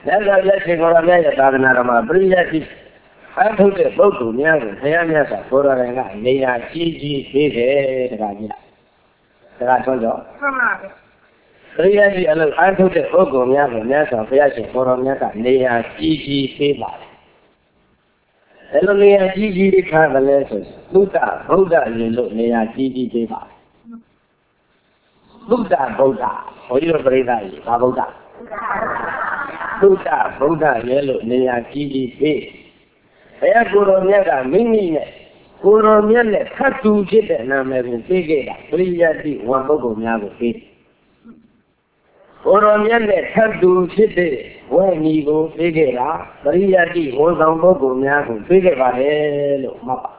လက်တော်လက်ရှင်ကိုယ်တော်မြတ်ရဲ့သာသနာတော်မှာပရိယတ်တိအထုတ်တဲ့ပုဂ္ဂိုလ်များကိုဘုရားမြတ်စွာဘုရားရှင်ကနေရာကြီးကြီးပေးတယ်တခါကြီးတခါဆုံးတော့မှန်ပါဗျပရိယတ်တိအလုပ်အထုတ်တဲ့ပုဂ္ဂိုလ်များကိုမြတ်စွာဘုရားရှင်ကိုယ်တော်မြတ်ကနေရာကြီးကြီးပေးပါတယ်ဘယ်လိုနေရာကြီးကြီးထားတယ်လဲဆိုသုဒ္ဓဗုဒ္ဓရင်လို့နေရာကြီးကြီးပေးပါတယ်သုဒ္ဓဗုဒ္ဓဘုန်းကြီးတို့ပြိဿကြီးဘာဗုဒ္ဓသုဒ္ဓဗုဒ္ဓရဲ့လို့နေရာကြီးကြီးပေးဘုရားကိုယ်တော်မြတ်ကမိမိနဲ့ကိုယ်တော်မြတ်နဲ့ထပ်တူဖြစ်တဲ့နာမည်ကိုပေးခဲ့တာပရိယတ်တိဝံပုဂ္ဂိုလ်များကိုပေးကိုယ်တော်မြတ်နဲ့ထပ်တူဖြစ်တဲ့ဝဲညီကိုပေးခဲ့တာပရိယတ်တိဝန်ဆောင်ပုဂ္ဂိုလ်များကိုပေးခဲ့ပါတယ်လို့မှတ်ပါ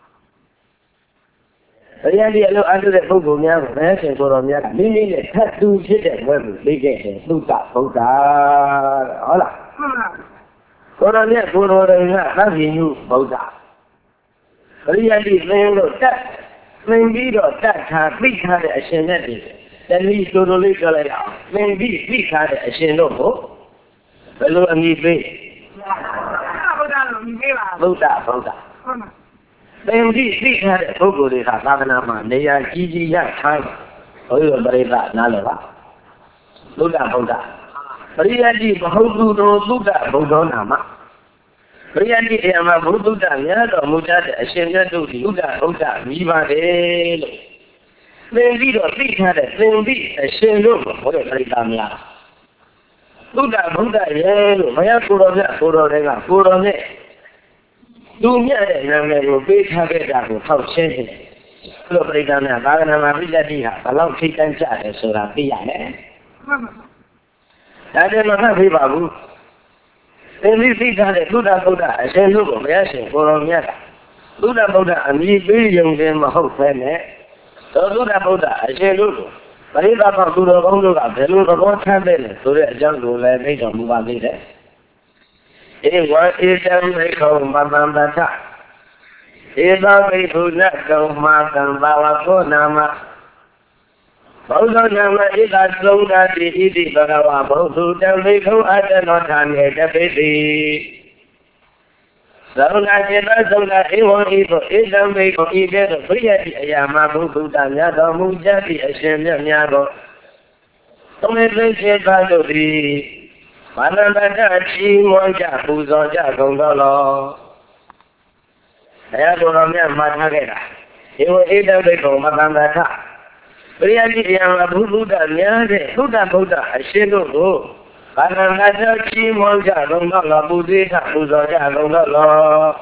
ပရိယတ်တိအလုပ်အထုတ်တဲ့ပုဂ္ဂိုလ်များကိုဘုရားရှင်ကိုယ်တော်မြတ်ကမိမိနဲ့ထပ်တူဖြစ်တဲ့ဝဲကိုပေးခဲ့တယ်သုဒ္ဓဗုဒ္ဓဟုတ်လားကိုယ်တော်မြတ်ကိုယ်တော်တွေကသဗ္ဗညုဗုဒ္ဓပရိယတ်တိသင်လို့တတ်သင်ပြီးတော့တတ်ထားသိထားတဲ့အရှင်နဲ့တည်းတနည်းတိုးတိုးလေးပြောလိုက်အောင်သင်ပြီးသိထားတဲ့အရှင်တို့ကိုဘယ်လိုအမည်ပေးဗုဒ္ဓလို့အမည်ပေးပါဗုဒ္ဓဟုတ်ပါသင်ပြီးသိထားတဲ့ပုဂ္ဂိုလ်တွေကသာသနာမှာနေရာကြီးကြီးရထားဘုရားပရိသတ်နားလည်ပါဗုဒ္ဓဗုဒ္ဓပရိယတ်တိမဟုတ်သူတို့သုဒ္ဓဗုဒ္ဓနာမပရိယတ်တိတရားမှာဘုသုဒ္ဓများတော်မူတဲ့အရှင်မြတ်တို့ဒီသုဒ္ဓဗုဒ္ဓမြည်ပါတယ်လို့သင်ပြီးတော့သိထားတဲ့သင်ပြီးအရှင်တို့ဘုရားပရိသတ်များသုဒ္ဓဗုဒ္ဓရဲ့လို့ဘုရားကိုယ်တော်မြတ်ကိုယ်တော်တွေကကိုယ်တော်နဲ့သူမြတ်တဲ့နာမည်ကိုပေးထားခဲ့တာကိုထောက်ရှင်းတယ်ဘုရားပရိသတ်များသာသနာမှာပရိယတ်တိဟာဘယ်လောက်ထိတန်းကြတယ်ဆိုတာသိရတယ်ဒါတည်းမမှတ်ပေးပါဘူးသင်ပြီးသိထားတဲ့သုဒ္ဓဗုဒ္ဓအရှင်တို့ကိုဘုရားရှင်ကိုယ်တော်မြတ်ကသုဒ္ဓဗုဒ္ဓအမည်ပေးရုံနဲ့မဟုတ်ဘဲနဲ့သောသုဒ္ဓဗုဒ္ဓအရှင်တို့ကိုပရိသတ်တော်သူတော်ကောင်းတို့ကဘယ်လိုသဘောထားတဲ့လဲဆိုတဲ့အကြောင်းကိုလည်းသိတော်မူပါသေးတယ်ဧဝံဧတံမေခောမတံတထဧသောဘိက္ခုနတောမာတံဘာဝကောနာမဘုဒ္ဓနာမဧကသုံးတာတိဣတိဘဂဝါဘုသူတံဘိက္ခုအတ္တနောဌာနေတပိတိသုံးတာစေတသုံးတာဧဝံဤသို့ဧတံဘိက္ခုဤကဲ့သို့ပရိယတ်တိအရာမှာဘုသူတမြတ်တော်မူကြသည့်အရှင်မြတ်များသောသုံးလေးသိစေပါတို့သည်ဘာနန္တချီးမွမ်းကြပူဇော်ကြကုန်တော်လောဘုရားကိုယ်တော်မြတ်မှာထားခဲ့တာဧဝံဧတံဘိက္ခုမတန္တထပရိယတ်တိအရာမှာဘုသုဒ္ဓများတဲ့သုဒ္ဓဗုဒ္ဓအရှင်တို့ကိုဘာနန္တချီးမွမ်းကြကုန်တော်လောပူဇေထပူဇော်ကြကုန်တော်လော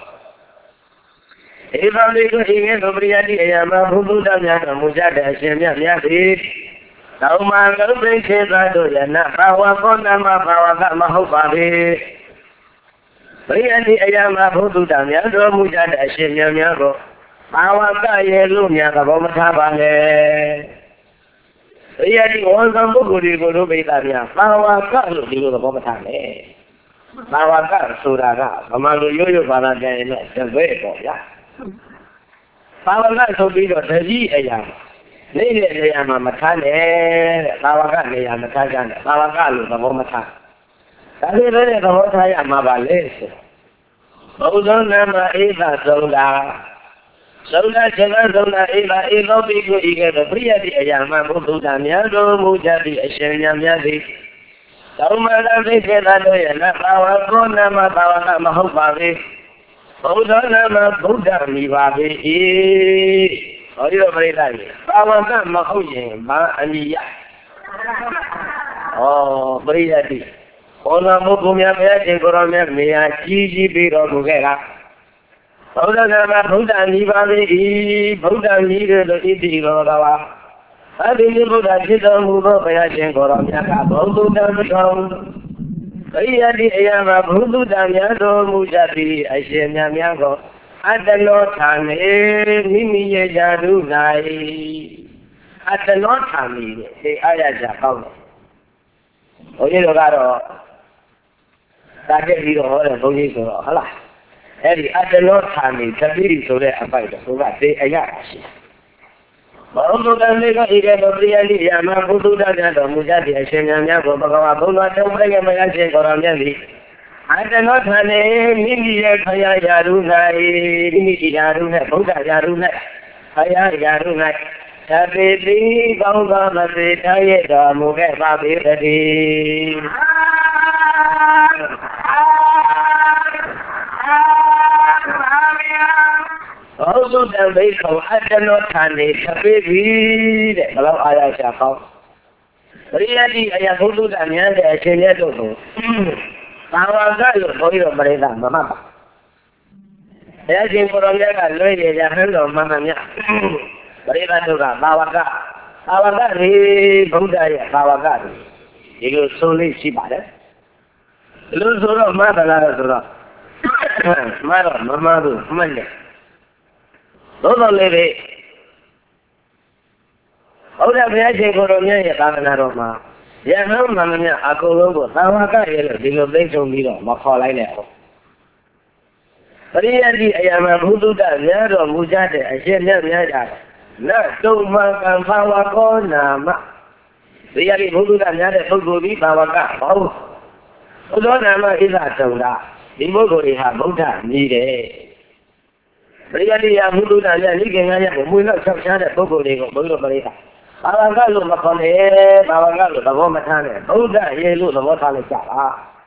ဧဗံဘိက္ခုဤကဲ့သို့ပရိယတ်တိအရာမှာဘုသုဒ္ဓများတော်မူကြတဲ့အရှင်မြတ်များသည်သောမလုံးသိခေသတို့ယနာဘာဝကောနာမဘာဝကမဟုတ်ပါပေပရိယတ်တိအရာမှာဘုသုဒ္ဓများတော်မူကြတဲ့အရှင်မြတ်များကိုဘာဝကရဲ့လို့များသဘောမထားပါနဲ့ပရိယတ်တိဝန်ဆောင်ပုဂ္ဂိုလ်တွေကိုတို့ပိသများဘာဝကလို့ဒီလိုသဘောမထားနဲ့ဘာဝကဆိုတာကဗမာလူရိုးရိုးဘာသာပြန်ရင်တော့တပည့်ပေါ့ဗျာဘာဝကဆိုပြီးတော့တတိအရာနေတဲ့နေရာမှာမထားနဲ့တဲ့ဘာဝကနေရာမထားကြနဲ့ဘာဝကလို့သဘောမထားဒါလေးပဲသဘောထားရမှာပါလေဆိုဘုရားနာမဧကသုံးတာသုံးတာခြေကသုံးတာဧကဧသောပိကိုဤကဲ့သို့ပရိယတ်တိအရာမှာဘုဒ္ဓများတော်မူကြသည့်အရှင်မြတ်များသည်သောမရသိခေတတို့ရဲ့နဘာဝကောနာမဘာဝကမဟုတ်ပါပေဘုရားနာမဗုဒ္ဓမိပါပေ၏ဟောဒီလိုပြိဿကြီးဘာဝကမဟုတ်ရင်ဘာအမိယပရိယတ်တိဘောဓမုကုမြတ်ဘုရားရှင်ကိုယ်တော်မြတ်နေရာကြီးကြီးပြီးတော်မူခဲ့တာဘုရားနာမဗုဒ္ဓမိပါပေ၏ဗုဒ္ဓမိတို့ဣတိရောတော်ပါအဘိဓိဗုဒ္ဓဖြစ်တော်မူသောဘုရားရှင်ကိုယ်တော်မြတ်ကဘုဒ္ဓတံတော်ပရိယတ်တိအရာမှာဘုဒ္ဓများတော်မူကြသည်အရှင်မြတ်များကိုအတ္တနောထာနေမိမိရဲ့ဓာတု၌အတ္တနောထာမိတဲ့အားရကြကောင်းတယ်ဘုန်းကြီးတို့ကတော့တာတက်ပြီးတော့ဟောတယ်ဘုန်းကြီးဆိုတော့ဟုတ်လားအဲ့ဒီအတ္တနောထာမိသတိဆိုတဲ့အပိုက်တော့သူကတေအရရှိဘဘောဓုတံလေးကဣရေပရိယလိယမဘုဒ္ဓတံတော်မူကြတဲ့အရှင်မြတ်များကိုဘဂဝါဘုရားတော်ပြည့်မရခြင်းကိုတော်မြတ်သည်အတ္တနောထာနေမိမိရဲ့ခရာရာရု၌မိမိဒီရာရု၌ဘုရားရာရု၌ခရာရာရု၌သတိတိကောင်းသောမသိထားရတော်မူခဲ့ပါပေတည်းဘောဓုတံဘိက္ခုအတ္တနောထာနေသပိပိတဲ့ဘလောက်အားရရှာကောင်းပရိယတိအယဘုဒ္ဓတံများတဲ့အရှင်မြတ်တို့ကိုဘာဝကလို့ဘုန်းကြီးတို့ပရိသတ်မမှတ်ပါဘုရားရှင်ကိုယ်တော်မြတ်ကလွှဲရကြဟန်းတော်မှန်မှန်မြတ်ပရိသတ်တို့ကဘာဝကရေဗုဒ္ဓရဲ့ဘာဝကဒီလိုဆိုလို့ရှိပါတယ်ဒီလိုဆိုတော့မှတ်တယ်လားဆိုတော့မှတ်တော့မမှတ်ဘူးမှတ်တယ်သို့တော်လည်းပဲဘုရားဘုရားရှင်ကိုယ်တော်မြတ်ရဲ့သာသနာတော်မှာယဟန်မှန်မှန်အကုန်လုံးကိုသာဝကရဲ့လို့ဒီလိုသိဆုံးပြီးတော့မခေါ်လိုက်နဲ့ဟုတ်ပရိယတိအယမဘုဒ္ဓတများတော်မူကြတဲ့အရှင်မြတ်များကြတယ်နတ်တုံမှကံဘာဝကောနာမပရိယတိဘုဒ္ဓတများတဲ့ပုဂ္ဂိုလ်ပြီးဘာဝကဘောဘုဒ္ဓနာမဣဇတုံတာဒီပုဂ္ဂိုလ်တွေဟာဗုဒ္ဓမြည်တယ်ပရိယတိယဘုဒ္ဓတများနိကေငါရကိုမွေလောက်ချက်ချတဲ့ပုဂ္ဂိုလ်တွေကိုဘုရားပရိသတ်ဘာဝကလို့မခေါ်နဲ့ဘာဝကလို့သဘောမထားနဲ့ဗုဒ္ဓရေလို့သဘောထားလိုက်ကြပါ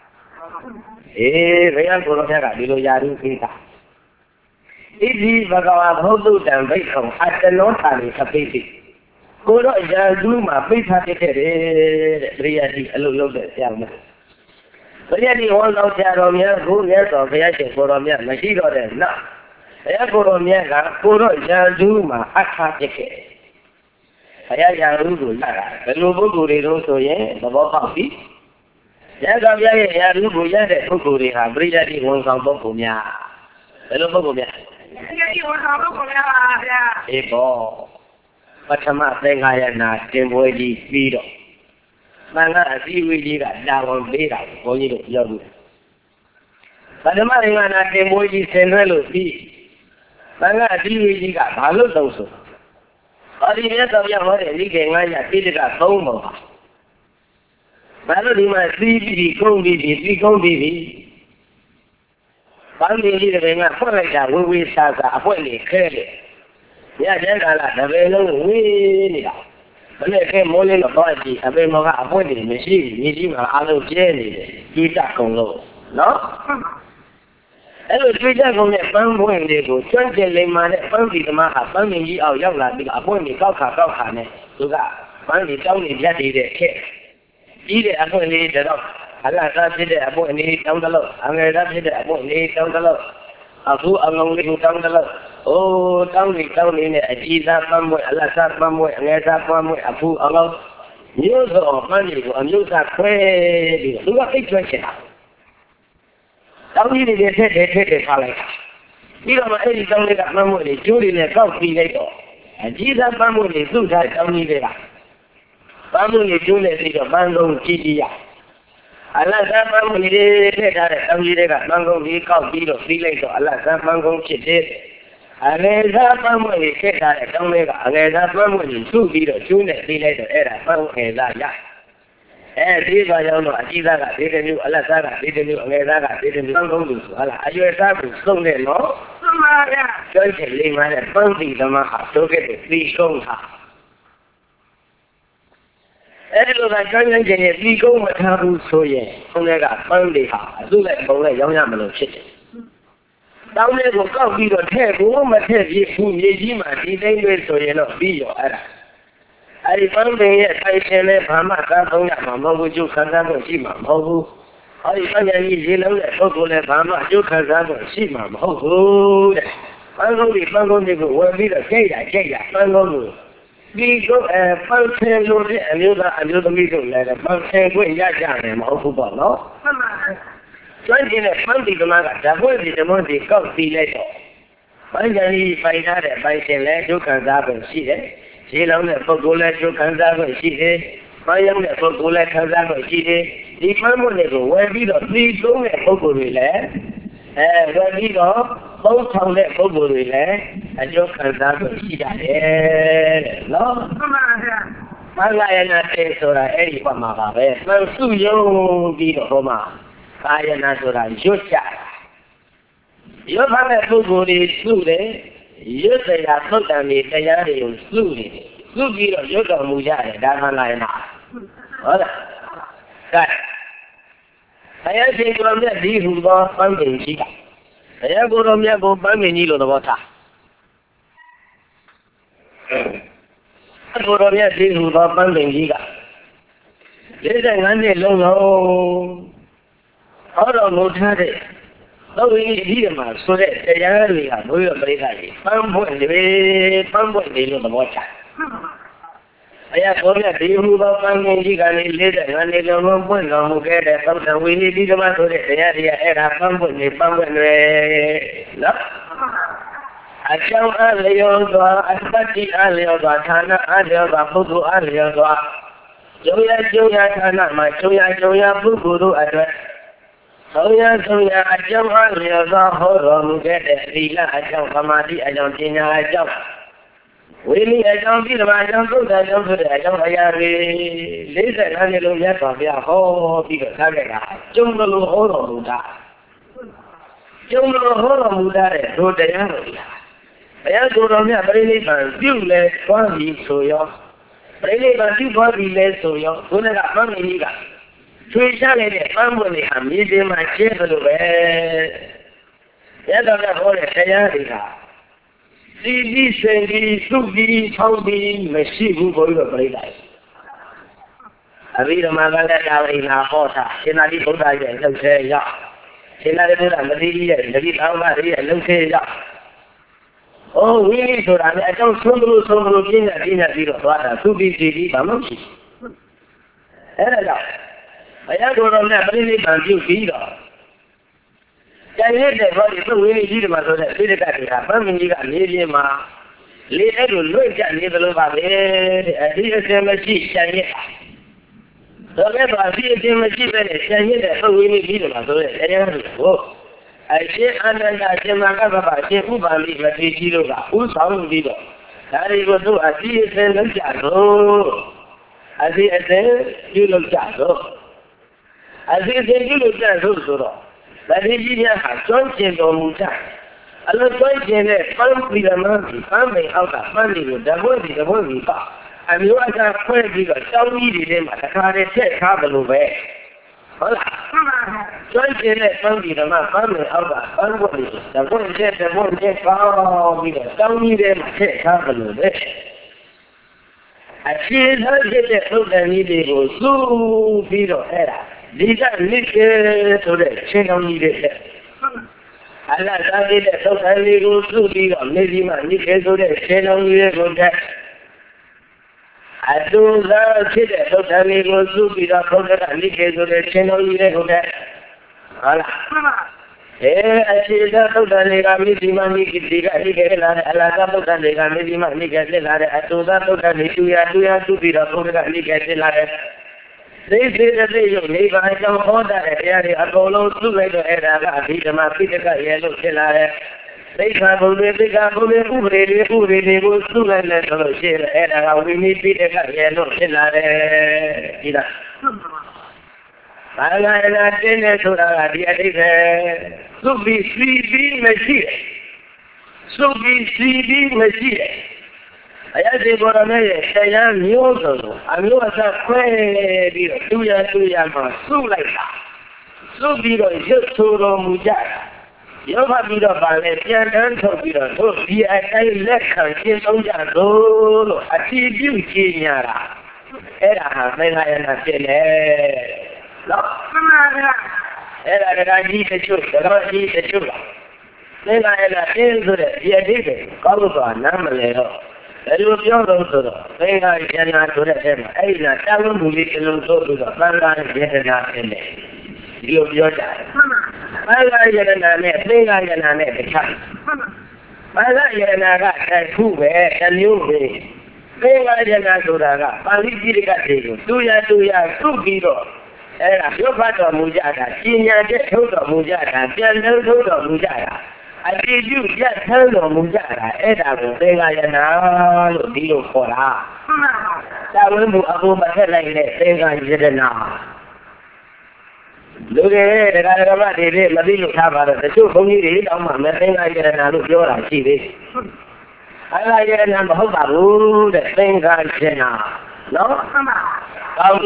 ဘုရားကိုယ်တော်ကဒီလိုယာရုခိတာဣတိဘဂဝါဘုဒ္ဓတံဘိက္ခုအတ္တနောထာနေသပိတိကိုတော့ယာရုမှာပိဋ္ဌာဖြစ်ခဲ့တယ်တဲ့ပရိယတိအလုပ်လုပ်တဲ့ဆရာမပရိယတိဝန်တော်ဆရာတော်များကိုမြတ်စွာဘုရားရှင်ကိုတော်မြတ်မရှိတော့တဲ့နောက်ဘုရားကိုတော်မြတ်ကကိုတော့ယာရုမှာအခါဖြစ်ခဲ့ဘုရားရာဟုကိုလာတာဘယ်လိုပုဂ္ဂိုလ်တွေလို့ဆိုရင်သဘောပေါက်ပြီရသော်ဘုရားရဲ့ရာဟုကိုရတဲ့ပုဂ္ဂိုလ်တွေဟာပရိယတ်တိဝန်ဆောင်ပုဂ္ဂိုလ်များဘယ်လိုပုဂ္ဂိုလ်များပရိယတ်တိဝန်ဆောင်ပုဂ္ဂိုလ်များပါဗျာအေးပေါ့ပထမသင်္ဃာယနာတင်ပွဲကြီးပြီးတော့မင်္ဂအစည်းအဝေးကြီးကတာဝန်ပေးတာဘုန်းကြီးတို့ပြောလို့ပထမသင်္ဃာနာတင်ပွဲကြီးဆင်နွှဲလို့ပြီးမင်္ဂအစည်းအဝေးကြီးကဘာလို့တုံးဆိုဘာဒီမြတ်စွာဘုရားဟောတဲ့နိကေငါးရပိဋက3ပုံပါဘာလို့ဒီမှာသီးပြီးကုန်းပြီးပြီးကုန်းပြီးပြီးဘာလို့ဒီတဲ့ငါဖွင့်လိုက်တာဝေဝေဆာဆာအပွင့်နေခဲတယ်ညကျန်းကာလတပည့်လုံးဝေးနေတာဘယ်နဲ့ခဲမိုးလေးတော့သွားကြည့်အပေမောကအပွင့်နေမရှိဘူးမြေကြီးမှာအားလုံးကျဲနေတယ်ကျွေးတကုန်လို့နော်အဲ့လိုတွေ့ကြကုန်တဲ့ပန်းပွင့်လေးကိုကျွမ်းကျင်လိမ္မာတဲ့ပန်းဒီသမားဟာပန်းမြင်ကြီးအောင်ရောက်လာပြီးအပွင့်တွေကောက်ခါနဲ့သူကပန်းတွေတောင်းနေပြတ်နေတဲ့ခက်ကြီးတဲ့အပွင့်လေးတော့အလားသားဖြစ်တဲ့အပွင့်လေးတောင်းတလို့အငယ်သားဖြစ်တဲ့အပွင့်လေးတောင်းတလို့အခုအငုံလေးကိုတောင်းတလို့တောင်းနေနဲ့အကြီးသားပန်းပွင့်အလားသားပန်းပွင့်အငယ်သားပန်းပွင့်အခုအငုံမျိုးစုံပန်းတွေကိုအမျိုးသားခွဲပြီးသူကသိကျွမ်းချင်တာတောင်းကြီးတွေထက်ထားလိုက်ပြီးတော့မှအဲ့ဒီတောင်းလေးကပန်းမွေတွေကျိုးတွေနဲ့ကောက်ပြီးလိုက်တော့အကြီးသားပန်းမွေတွေသူ့ထားတောင်းကြီးတွေကပန်းမွေတွေကျိုးနေပြီးတော့ပန်းကုန်းကြည့်ရအလတ်သားပန်းမွေတွေထက်ထားတဲ့တောင်းကြီးတွေကပန်းကုန်းကြီးကောက်ပြီးတော့ပြီးလိုက်တော့အလတ်သားပန်းကုန်းဖြစ်တဲ့အငယ်သားပန်းမွေတွေထက်ထားတဲ့တောင်းလေးကအငယ်သားပန်းမွေတွေသူ့ပြီးတော့ကျိုးနေပြီးလိုက်တော့အဲ့ဒါပန်းငယ်သားရဒီကကြောင့်တော့အကြီးသားကဒီတစ်မျိုးအလတ်သားကဒီတစ်မျိုးအငယ်သားကဒီတစ်မျိုးသုံးလို့ဆိုဟာလားအရွယ်သားကိုသုံးတယ်နော်မှန်ပါဗျာကျွမ်းကျင်လိမ္မာတဲ့ပန်းသီသမားဟာတို့ကတည်းကပြီးကုန်တာအဲ့ဒီလိုကကျွမ်းကျင်ရဲ့ပြီးကုန်မထားဘူးဆိုရင်ဘုန်းကြီးကပန်းတွေဟာအစုလိုက်ပုံလိုက်ရောင်းရမလို့ဖြစ်တယ်တောင်းလေးကိုကောက်ပြီးတော့ထည့်ဖို့မထည့်ပြဘူးမြေကြီးမှာဒီတိုင်းလေးဆိုရင်တော့ပြီးရောအဲ့ဒါအဲ့ဒီပန်းပင်ရဲ့ထိုင်ရှင်နဲ့ဘာမှကားသုံးရမှာမဟုတ်ဘူးကျုပ်ခံစားဖို့ရှိမှာမဟုတ်ဘူးအဲ့ဒီပညာကြီးရေလုံးတဲ့ပုဂ္ဂိုလ်လည်းဘာမှကျုပ်ခံစားဖို့ရှိမှာမဟုတ်ဘူးတဲ့ပန်းကုန်းတွေကိုဝယ်ပြီးတော့ကြိတ်ရပန်းကုန်းကိုဒီကိုပန်းဆင်လို့တဲ့အမျိုးသားအမျိုးသမီးတို့လည်းပန်းဆင်ခွင့်ရကြတယ်မဟုတ်ဘူးပေါ့နော်မှန်ပါကျွမ်းကျင်တဲ့ပန်းဒီကမားကဓာတ်ခွင့်ဒီဓမ္မဒီကောက်စီလိုက်တော့ပန်းကြံကြီးပိုင်ထားတဲ့ပိုင်ရှင်လည်းကျုပ်ခံစားဖို့ရှိတယ်ရေလောင်းတဲ့ပုဂ္ဂိုလ်လည်းကျုပ်ခံစားဖို့ရှိတယ်။ပန်းရောင်းတဲ့ပုဂ္ဂိုလ်လည်းခံစားဖို့ရှိတယ်။ဒီပန်းမွတ်တွေကိုဝယ်ပြီးတော့ပြီးသုံးတဲ့ပုဂ္ဂိုလ်တွေလည်းဝယ်ပြီးတော့ Both on that bubble relay, and your consumption she got it. No, I like not say so that any from my bed. Well, so you be the Homa. I am not so that you chat. You have a bubble is slowly. You say that look at me, they are you slowly. Slowly, you don't move out. That's not like that. Right. I think from that, these who go funding, she got. I go to me, go buy me needle the water. I go to me, these who go funding, she got. There's a Monday long, out of no time. So we need him, so that they are really a real place. Pump when they know the water. I have told that they who are finding you can live and they don't know when you get a something we need to matter the area and a pump when they pump when they love. I shall early on I study early on Tana, earlier on Pudu, earlier on Joya Tana, my Joya Pudu address. Soya, I jump earlier on Horon, get a villa, I jump Kamadi, I don't think I jump. Really, I don't feel my uncle, I don't feel I don't listen, I don't yet of your whole people. Jungle Horo Muda. Jungle Horo Muda, who they are. I have to run a very few less body so young. Really, but you body less so young, who let up money. Three shalled family, I'm meeting my children away. Yet on the whole, I Sidi, Sandy, Sugi, Toby, Messi, for your play life. I read a man in our horse, in a little bag and don't say ya. In a little Maria, and the little Maria, and don't say ya. Oh, we need to run. I don't so in a little water, to be CD, but monkey. I have to run that really and you feed off. I hate that body, so we need to my daughter, really got it happen, you got lady ma. Later to look at little about it, and he is a machine, shiny. So that's why he is a machine, shiny, so we need to my daughter. I say, and I say, my God, I say, who by me, but he do that, who sound leader. That is what do I see it in the shadow. I see it there, you look shadow. I see it, you look shadow. But if you have joined on Mutan, I look joined there, found with a monkey, found me out of money with the movie bar. And you are that quite big, so needed him at the car, they said, have a little bit. Hola. Joined there, found with a man, found me out of unworthy. The one said, oh, we don't need him, said, have a little bit. I see her get that look and needed to go so feed or head. These are little to the channel needed. I like that so I go to the amazing man, you can do the channel needed to that. I do that, so I go to the program and you can do the channel needed to that. I see that so I got me the money, I like that I got me the money, get the ladder. I do that so I need to be the program and you get the ladder. They say that they don't need I don't hold that area. I go low to the area. I beat them up, beat the yellow killer. They travel with the gamble, who really goes to the little shell, and we need to get a yellow killer. I like dinner to the idea. So be sleepy, machine. So be sleepy, machine. I had to go to say, I'm new, and you was a query, 2 years, so like that. So be the just to the Mujara. You have been a ballet, and so be the so be a lecture, get on your door, a TV, Yara. Era, when I am a silly. Era, I need a shoot, I need a shoot. Then I had a into it, yeah, did it, go on, I'm a little. I was young also. Then I cannot do that. I tell them to listen to the Banga and get it out in there. You have your time. I like it and I met, think I can have the cat. I like it and I got that cool way and you way. Think I cannot do that. I need to get you. Do ya, 2 people. And I feel part of Mujada. Senior get hold of Mujada. Then no hold of Mujada. အတိအကျပြတ်ထမ်းတော်မူကြတာအဲ့ဒါကိုသင်္ဃာယနာလို့ဒီလိုခေါ်တာသာဝိမှုအပေါ်မှာထက်လိုက်တဲ့သင်္ဃာယတနာလူတွေတရားဓမ္မတွေမသိလို့ထားပါတော့တချို့ဘုန်းကြီးတွေတောင်းမှမသင်္ဃာယတနာလို့ပြောတာရှိသေးတယ်အဲ့ဒါယတနာမဟုတ်ပါဘူးတဲ့သင်္ဃာယတနာနော်ကောင်း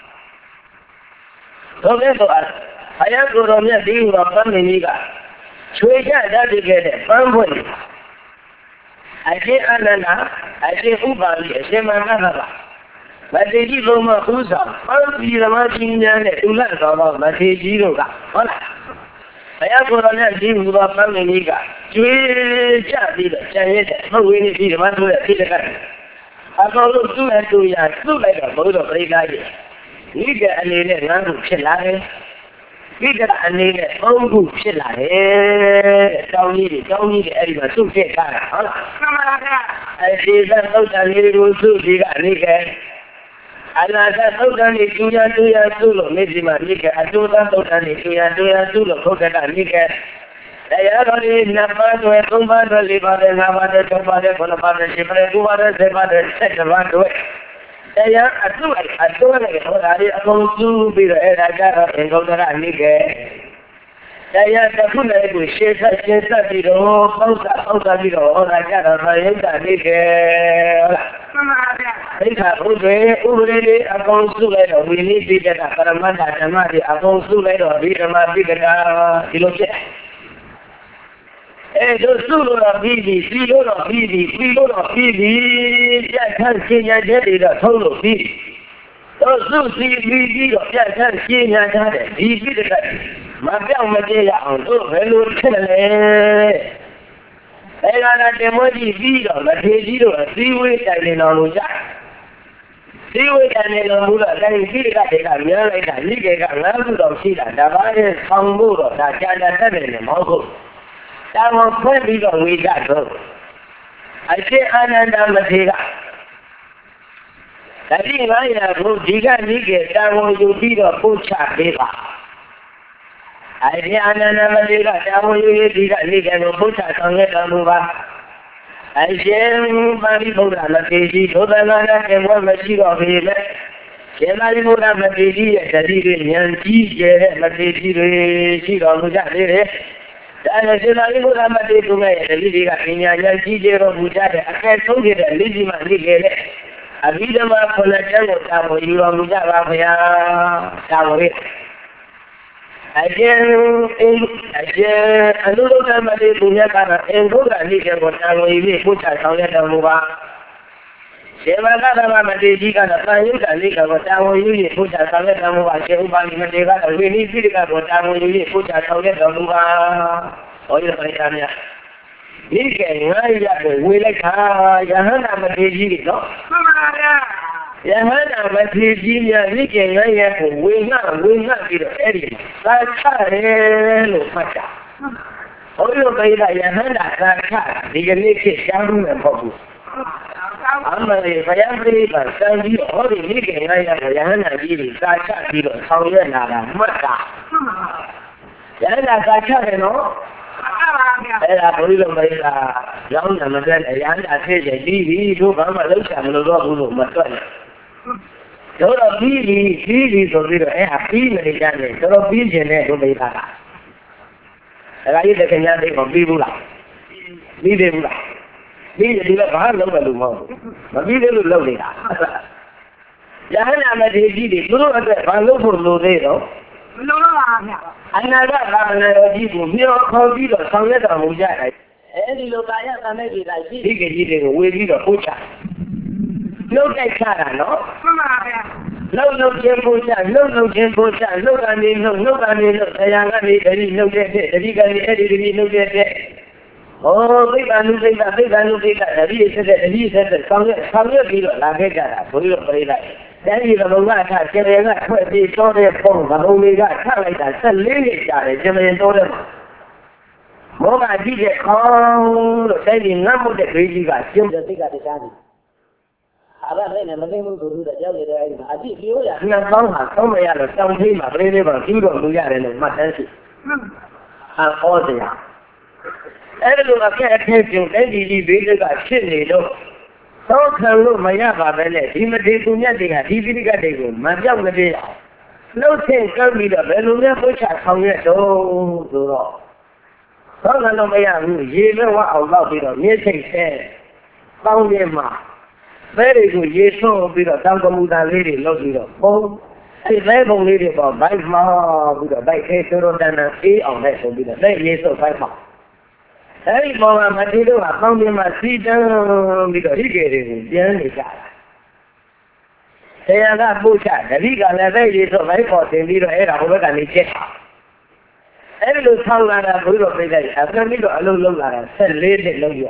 တော့လည်းတော့အယံကိုယ်တော်မြတ်ဒီဟူသောပန်းမင်းကြီးကချွေကြတတ်ခဲ့တဲ့ပန်းပွင့်အရှင်အနန္ဒာအရှင်ဥပါလိအရှင်မန္တကမထေကြီးဘုံမဥဆောင်ပန်းပြည်ဓမ္မကြီးများနဲ့ဥလတ်တော်သောမထေကြီးတို့ကဟုတ်လားဘုရားကိုယ်တော်မြတ်ဒီဟူသောပန်းမင်းကြီးကကျွေးကြပြီးတော့ကျန်ရတဲ့မဟုတ်ဝင်းနေပြီးဓမ္မတို့ရဲ့အဖြစ်ကအကောင်လို့သူ့ရဲ့တူရသူ့လိုက်တော့ဘုရားပရိသတ်ကြီးဒီကအနေနဲ့ငန်းခုဖြစ်လာတယ်ဒီကအနေနဲ့ဘုံခုဖြစ်လာတယ်တောင်းကြီးတွေအဲ့ဒီမှာစုဖြစ်ထားတာဟုတ်လားမှန်ပါဗျာအဲဒီကသုတ်တန်လေးကိုစုဒီကအနေကအနာကသုတ်တန်လေးကျူရစုလို့နေဒီမှာနေကအတူတန်သုတ်တန်လေးကျူရစုလို့ဘုရားကနေကတရားတော်လေးနှစ်ပါးတွေသုံးပါးတွေလေးပါးတွေငါးပါးတွေ၆ပါးတွေ9ပါးတွေ10ပါးတွေ9ပါးတွေ10ပါးတွေ17ပါးတွေတရားအတူနဲ့ဟောတာလေးအကုန်စုပြီးတော့အဲ့ဒါကြတော့အင်္ဂုတ္တရအနေကတရားတစ်ခုနဲ့ကိုရှင်းဆက်ပြီးတော့ပေါက်တာပြီးတော့ဟောတာကြတော့ရုပ်တာအနေကဟုတ်လားမှန်ပါဗျာသိခါဘုရားဥပဒေလေးအကုန်စုလိုက်တော့ဝိနည်းပိဋကပရမတ္ထဓမ္မတွေအကုန်စုလိုက်တော့ဒီဓမ္မပိဋကဒီလိုဖြစ်အဲ့တို့စုလို့တော့ပြီးပြီပြီးလို့တော့ပြီးပြီပြတ်ထန်းရှင်းရတဲ့တွေတော့ထုံးလို့ပြီးတော့စုပြီးတော့ပြတ်ထန်းရှင်းရတဲ့ဒီပိဋကမပြောင်းမပြေရအောင်တို့ဘယ်လိုဖြစ်လဲအဲ့ဒါနဲ့တင်မွေးပြီးတော့မထေကြီးတို့အစည်းဝေးတိုင်နေတော်လို့ကြစည်းဝေးတိုင်နေတော်မူတော့အဲဒီပိဋကတွေကများလိုက်တာလိကေက9ခုတော့ရှိတာဒါပါရဲ့ဆောင်ဖို့တော့ဒါကြာတတ်တယ်မဟုတ်ဘူးတာဝန်ဖွင့်ပြီးတော့ဝေကြတော့အရှင်အာနန္ဒမထေရတတိ900ဘုဒီကနိကေတာဝန်ယူပြီးတော့ပို့ချပေးပါအရှင်အာနန္ဒမထေရတာဝန်ယူပြီးဒီကနိကေကိုပို့ချဆောင်ရတော်မူပါအရှင်ပါဠိဗုဒ္ဓမထေရကြီးဒုသနာနဲ့ဘဝမရှိတော့ပေမဲ့ရှင်ပါဠိဗုဒ္ဓမထေရကြီးရဲ့တတိတွေဉာဏ်ကြီးကျယ်တဲ့မထေရကြီးတွေရှိတော်မူကြသေးတယ်ဒါနဲ့ရှင်သာရိပုတ္တမထေရသူရဲ့တတိတွေကပညာဉာဏ်ကြီးကျယ်တော်မူကြတဲ့အကဲဆုံးတဲ့လိစီမလိကေနဲ့အဘိဓမ္မာခုနှစ်ကျမ်းကိုတာဝန်ယူတော်မူကြပါဗျာတာဝန်ရအကျဉ်အနုရုဒ္ဓမထေရသူမြတ်ကတော့အင်္ဂုတ္တလိကေကိုတာဝန်ယူပြီးပို့ချဆောင်ရတော်မူပါရှင်မဂ္ဂမမထေရကြီးကတော့တန်ရုဒ္ဓလိကေကိုတာဝန်ယူပြီးပို့ချဆောင်ရတော်မူပါရှင်ဥပါလိမထေရကတော့ဝိနည်းပိဋကကိုတာဝန်ယူပြီးပို့ချဆောင်ရတော်မူပါဟောရပါရမယ်ဒီကဲငါရတဲ့ဝေလိုက်တာယဟန္တာမထေရကြီးတွေနော်မှန်ပါဗျာယဟန္တာမထေရကြီးများဒီကဲငါရကိုဝေငှပြီးတော့အဲ့ဒီသာချရဲလို့မှတ်တာဟောရပါရယဟန္တာသာချဒီကနေ့ဖြစ်ရှားမှုနဲ့ပေါ့ဘူးအမှန်ဘုရားပြိပါစံပြီးဟောဒီဒီကဲငါရကိုယဟန္တာကြီးတွေသာချပြီးတော့ဆောင်ရွက်လာတာမှတ်တာယဟန္တာသာချတယ်နော်အဲ့ဒါဘုရားမင်းကရောင်းတယ်မပြတ်အရန်တာဖြစ်တယ်ပြီးပြီတို့ဘာမှလုပ်ချင်မလို့တော့ဘူးလို့မတွက်နဲ့တို့တော့ပြီးပြီဆိုပြီးတော့အဲ့ဟာပြီးနေကြတယ်တော်ပြီးကျင်တဲ့ဒုမိသားကအဲ့ဒါကြီးတခင်များသိမပြီးဘူးလားပြီးတယ်ဘူးလားပြီးတယ်ဒီကဘာလုပ်တယ်လို့မဟုတ်ဘူးမပြီးသေးလို့လုပ်နေတာယဟန္တာမထေရကြီးတွေသူတို့အတွက်ဘာလုပ်ဖို့လိုသေးတော့မလိုတော့ပါဗျာအနာဂတ်ဘာဝနာတော်ကြီးကိုမျောခေါ်ပြီးတော့ဆောင်ရွက်တော်မူကြတယ်အဲဒီလိုကာယသံမဲ့တွေလိုက်ရှိဒီကကြီးတွေကိုဝေပြီးတော့ပို့ချနှုတ်တိုက်ချတာနော်မှန်ပါဗျာနှုတ်ချင်းပို့ချနှုတ်ကနေနှုတ်တရားကနေတတိနှုတ်တဲ့တတိကနေအဲ့ဒီတတိနှုတ်တဲ့ဟောသိက္ခာနုသိက္ခာတတိဆက်ဆောင်ရွက်ပြီးတော့လာခဲ့ကြတာဘုရားပြိလိုက်အဲဒီဘုံကထားကျေရကထွက်ပြီးတော့တဲ့ပုံဘုံလေးကထလိုက်တာ14နှစ်ကြာတယ်ကျေရတော့တဲ့မောကကြည့်တဲ့ခေါင်းလို့အဲဒီငတ်မှုတဲ့ဒေကြီးကကျုပ်တဲ့စိတ်ကတခြားတယ်အဘလည်းမသိမှုသူတို့ကြောက်ရတဲ့အဲဒီမှာအကြည့်ပြောရနှစ်ပေါင်းဟာသုံးမရလို့တောင်းသေးမှာပြင်းလေးပါပြီးတော့လူရတယ်လို့မှတ်တမ်းရှိဟောတရားအဲ့လိုအခက်အခဲပြုတ်တဲ့ဒီဘေးကဖြစ်နေတော့သောခံလို့မရပါပဲနဲ့ဒီမထေသူမြတ်တွေကဒီပိဋကတွေကိုမပြောက်မပြေအောင်လှုပ်ဆင့်ကပ်ပြီးတော့ဘယ်လိုများပုတ်ချဆောင်ရတော့ဆိုတော့သောခံလို့မရဘူးရေလွှဲဝအောင်တော့ပြီးတော့မြေစိတ်ဆဲပေါင်းပြမှာဘဲတွေကိုရေဆွံ့ပြီးတော့တောင်ကမူတာလေးတွေလုပ်ပြီးတော့ပုံအဲ့ဒီဘုံလေးတွေပေါ့ဘိုက်မှာပြီးတော့ဘိုက်ခဲဆိုတော့တန်းတန်းအေးအောင်နဲ့ဆိုပြီးတော့လက်ရေဆွံ့ဘိုက်မှာအဲ့ဒီပေါ်မှာမတိတို့ကပေါင်းပြမှာစီတန်းပြီးတော့ဟိကေတွေကိုပြန်နေကြတာဆရာကပို့ချတတိကလည်းပဲရေဆွံ့ဘိုက်ပေါ်တင်ပြီးတော့အဲ့ဒါဟိုဘက်ကနေကျက်တာအဲ့ဒီလိုဆောင်းလာတာဘုရားပြိတ္တိအပြန်ပြီးတော့အလုံးလုံးလာတာ14နှစ်လုံးရ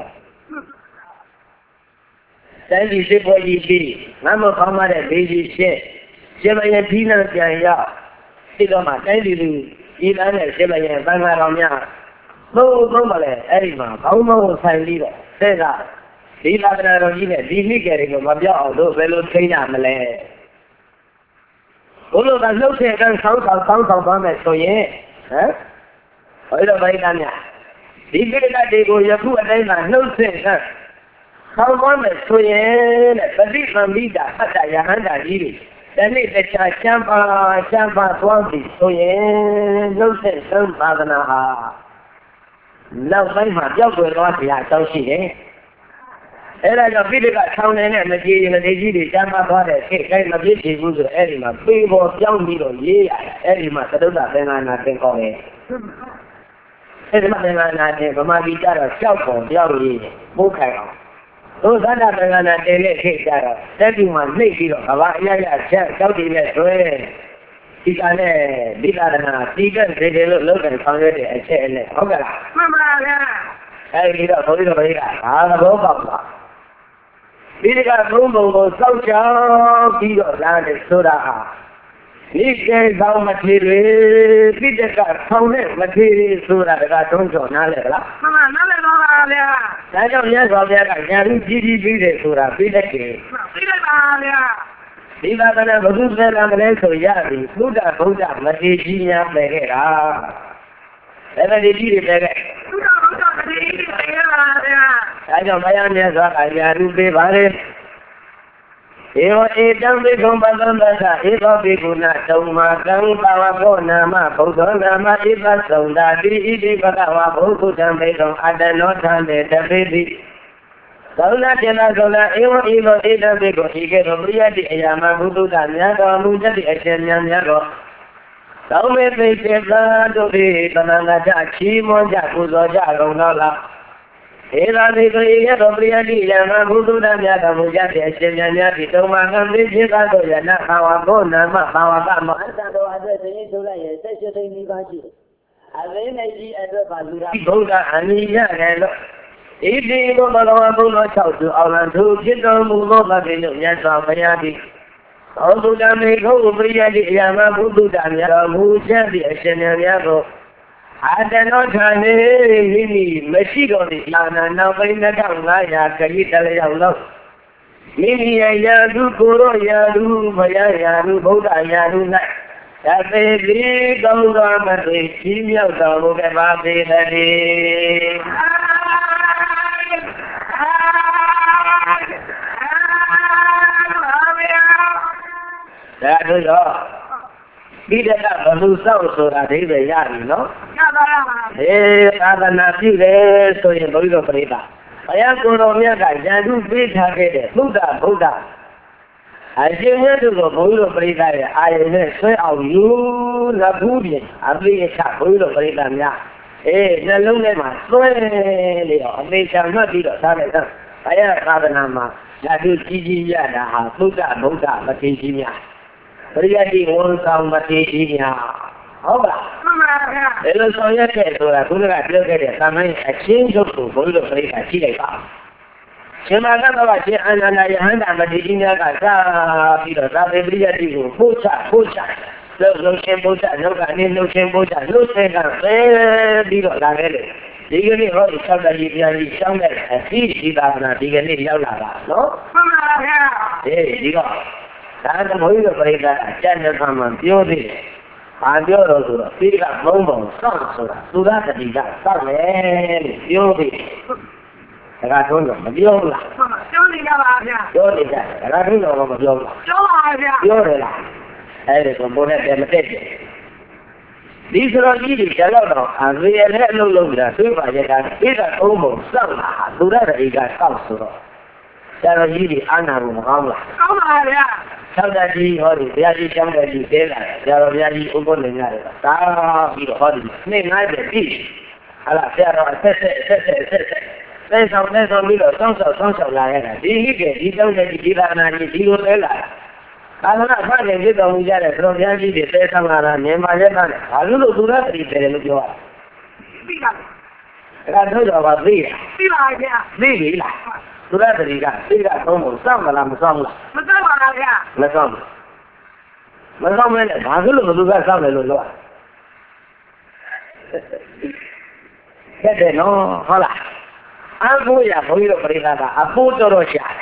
တိုင်းပြည်စစ်ပွဲကြီးပြီးငါမကောင်းမတဲ့ဘေးကြီးရှင်းရှင်မယံဒီနာပြန်ရောက်ဒီတော့မှတိုင်းပြည်လူဤသားနဲ့ရှင်မယံဘင်္ဂါတော်များသုံးပါလေအဲ့ဒီမှာခေါင်းမကိုဆိုင်ပြီးတော့တဲ့ကဒီလာဒနာတော်ကြီးနဲ့ဒီမိကြတွေကိုမပြောက်အောင်တို့ဘယ်လိုထိန်းရမလဲဘုလိုကလှုပ်တဲ့ကန်းဆောင်းသွားမယ်ဆိုရင်ဟမ်ဘယ်လိုပဲတမ်းများဒီကိစ္စတွေကိုယခုအတိုင်းမှာနှုတ်ဆက်ကဆောင်းသွားမယ်ဆိုရင်တဲ့ပฏิပံမိတာအတ္တယဟန္တာကြီးတွေတနေ့တခြားချမ်းပါသွားပြီဆိုရင်နှုတ်ဆက်သုံးပါဒနာဟာနောက်ပိုင်းမှာပြောက်ွယ်သွားစရာအကြောင်းရှိတယ်အဲ့ဒါကြောင့်ပိဋကဆောင်းနေတဲ့မကြီးမသေးကြီးတွေချမ်းပါသွားတဲ့ခေတ်တိုင်းမပြည့်ချေဘူးဆိုအဲ့ဒီမှာပေပေါ်ပြောင်းပြီးတော့ရေးရတယ်အဲ့ဒီမှာသတုတ္တသင်္ကနာသင်ကောင်းတယ်အဲ့ဒီမှာသင်္ကနာတဲ့ဗမာပြည်ကြတော့ကြောက်ပေါ်ပြောင်းရေးပို့ခိုင်အောင်တို့သတ္တသင်္ကနာတင်တဲ့ခေတ်ကြတော့တက်ပြီးမှနှိပ်ပြီးတော့ကဘာအရရချက်ကြောက်တည်နဲ့တွဲဒီကနေ့ဒီလာဒနာဒီကနေ့ဒီလိုလုပ်တယ်ဆောင်ရွက်တဲ့အချက်အလက်ဟုတ်ကဲ့လားမှန်ပါဗျာအဲဒီတော့ဘုရားတော်ကြီးကဘာသဘောပေါက်သွားဒီကသုံးပုံကိုစောက်ချောင်းပြီးတော့လာတယ်ဆိုတာဟာဒီကျေဆောင်မထေတွေပိဋကဆောင်းတဲ့မထေတွေဆိုတာကတုံးချော်နားလဲလားမှန်ပါနားလဲပါဗျာဒါကြောင့်မြတ်စွာဘုရားကညာလူကြီးကြီးပြီးတယ်ဆိုတာပိဋကပါဗျာဒီဘာသာနဲ့ဘုသူဆဲလာမလဲဆိုရပြီသုဒ္ဓဗုဒ္ဓမထေကြီးများပဲခဲ့တာအဲ့ဒါဒီကြီးတွေပဲခဲ့သုဒ္ဓဗုဒ္ဓမထေကြီးပဲခဲ့ပါဗျာဒါကြောင့်ဘုရားမြတ်စွာဘုရားညာလူပေးပါလေဧဝဧတံဘိက္ခုပတ္တံသဧသောဘိက္ခုနာသုံးမာကံပါဝဘောနာမဘုဒ္ဓနာမဧပသုန္ဒာတိဣတိပကဝဘုသုတံဘိက္ခုအတ္တနောထံတေတပိတိသောနာတေနာသောနာဧဝဧသောဧတံဘိက္ခုဤကဲ့သို့ပရိယတိအယာမဘုသုတမြတ်တော်မူတတ်တဲ့အရှင်မြတ်တော်သောမေပိစေသာတို့သည်တဏ္ဍာကြချီးမွမ်းကြပူဇော်ကြကုန်တော်လားဧသာတိကရိယတော်ပရိယတိယမဘုသုတမြတ်တော်မူကြတဲ့အရှင်မြတ်များသည်သုံးပါးကံသိခြင်းသောယနာဘာဝဘောနာမဘာဝကမအတ္တတော်အတွက်သိဆိုလိုက်ရဲ့ဆက်ရှိသိမိပါရှိအသိနဲ့ကြီးအတွက်ပါလူရာဘုရားအနိယရဲ့လို့ဣတိဘောဘဂဝါဘုလော၆စုအောင်လံသူဖြစ်တော်မူသောဗတိလို့မြတ်စွာဘုရားသည်သောတုတမေခုပရိယတိအယမဘုသုတမြတ်တော်မူချက်သည့်အရှင်မြတ်များကိုအာတနောဌာနေမိမိမရှိတော်သည့်အာနန္ဒပိဏ1500ခရီးတလျောက်လုံးမိမိရဲ့ယာတုကိုရောယာတုဘုရားယာတုဗုဒ္ဓယာတု၌သတိတိကောင်းသောမသိကြီးမြောက်တော်မူခဲ့ပါပေတည်းဒါတို့တော့ပိဋကဘလူဆောက်ဆိုတာအဓိပ္ပာယ်ရပြီနော်ရပါပါသာသနာပြုတယ်ဆိုရင်ဘုရားပရိသတ်ဘုရားကိုယ်တော်မြတ်ကဉာဏ်ထုပေးထားခဲ့တဲ့သုဒ္ဓဗုဒ္ဓအရှင်မြတ်တို့ကဘုရားပရိသတ်ရဲ့အာရုံနဲ့ဆွဲအောင်ယူလက်ဘူးပြင်အပိယချဘုရားပရိသတ်များနှလုံးထဲမှာဆွဲလေတော့အမေချာမှတ်ပြီးတော့သားလိုက်တော့ဘုရားသာသနာမှာဓာတုကြီးကြီးရတာဟာသုဒ္ဓဗုဒ္ဓမထေကြီးများပရိယတိဝန်ဆောင်မထေကြီးများဟုတ်ပါမှန်ပါဗျာဒီလိုဆောင်ရွက်တဲ့ဆိုတာဘုရားပြောခဲ့တဲ့သမန်အချင်းချုပ်ကိုဘုရားပရိသတ်ကြည့်လိုက်ပါရှင်မာကတော့ရှင်အာနန္ဒယဟန္တာမထေကြီးများကစားပြီးတော့သာဝေပရိယတိကိုပို့ချလုံးရှင်ဘုရားနှုတ်ကနေနှုတ်ရှင်ဘုရားနှုတ်ဆဲကပဲပြီးတော့လာခဲ့တယ်ဒီကနေ့ဟောဒီ၆တကြီးပြန်ပြီးရှောင်းတဲ့အသိရှိတာကဒီကနေ့ရောက်လာတာနော်မှန်ပါဗျာဒီတော့ဒါကဘုရားပရိသတ်အကျဉ်းချုပ်မှပြောသေးတယ်ဘာပြောတော့ဆိုတော့ဒီကဘုံဘုံစောင့်ဆိုတာသူရတတိကစောင့်မယ်လို့ပြောပြီးဒါကထုံးတော့မပြောဘူးလားပြောနေကြပါဗျာပြောနေကြတယ်ဒါကထုံးတော့မပြောဘူးလားပြောပါဗျာပြောတယ်လားအဲ့ဒီကဘုံနဲ့တည်းမတက်တယ်ဒီစရောကြီးတွေကြောက်တော့အရေနဲ့အလုံးလုံးတာသိပါရဲ့ကဒီကဘုံဘုံစောင့်တာသူရတတိကစောင့်ဆိုတော့ဆရာတော်ကြီးတွေအာနာကိုမကောင်းလားကောင်းပါဗျာဆောက်တကြီးဟောဒီဘုရားကြီးကျောင်းတော်ကြီးတဲလာဆရာတော်ဘုရားကြီးဥပ္ပနေရတယ်တာပြီးတော့ဟောဒီနေ့90ပြည့်ဟာလားဆရာတော်ဆက်တဲ့ဆောင်ပြီးတော့စောင့်လာရတာဒီဟိကဒီကျောင်းတော်ကြီးဒီသာနာကြီးဒီလိုတဲလာကာလနာဖတ်နေပြတော်မူကြတဲ့ဘုရားကြီးတွေတဲဆောင်လာတာမြင်ပါရဲ့တာနဲ့ဘာလို့သူရတတိတယ်လို့ပြောရပြီးပါဒါကတော့တော့ပါသိတာပြီးပါဗျာသိပြီလားသူရတတိကသိတာသုံးဖို့စောင့်မလားမစောင့်လားမစောင့်ပါလားဗျာမစောင့်ဘူးမစောင့်မဲနဲ့ဘာလို့ဘသူကစောင့်တယ်လို့ပြောခဲ့တယ်နော်ဟုတ်လားအဖိုးရဘုန်းကြီးတို့ပြိဿကအဖိုးတော်ရှာတယ်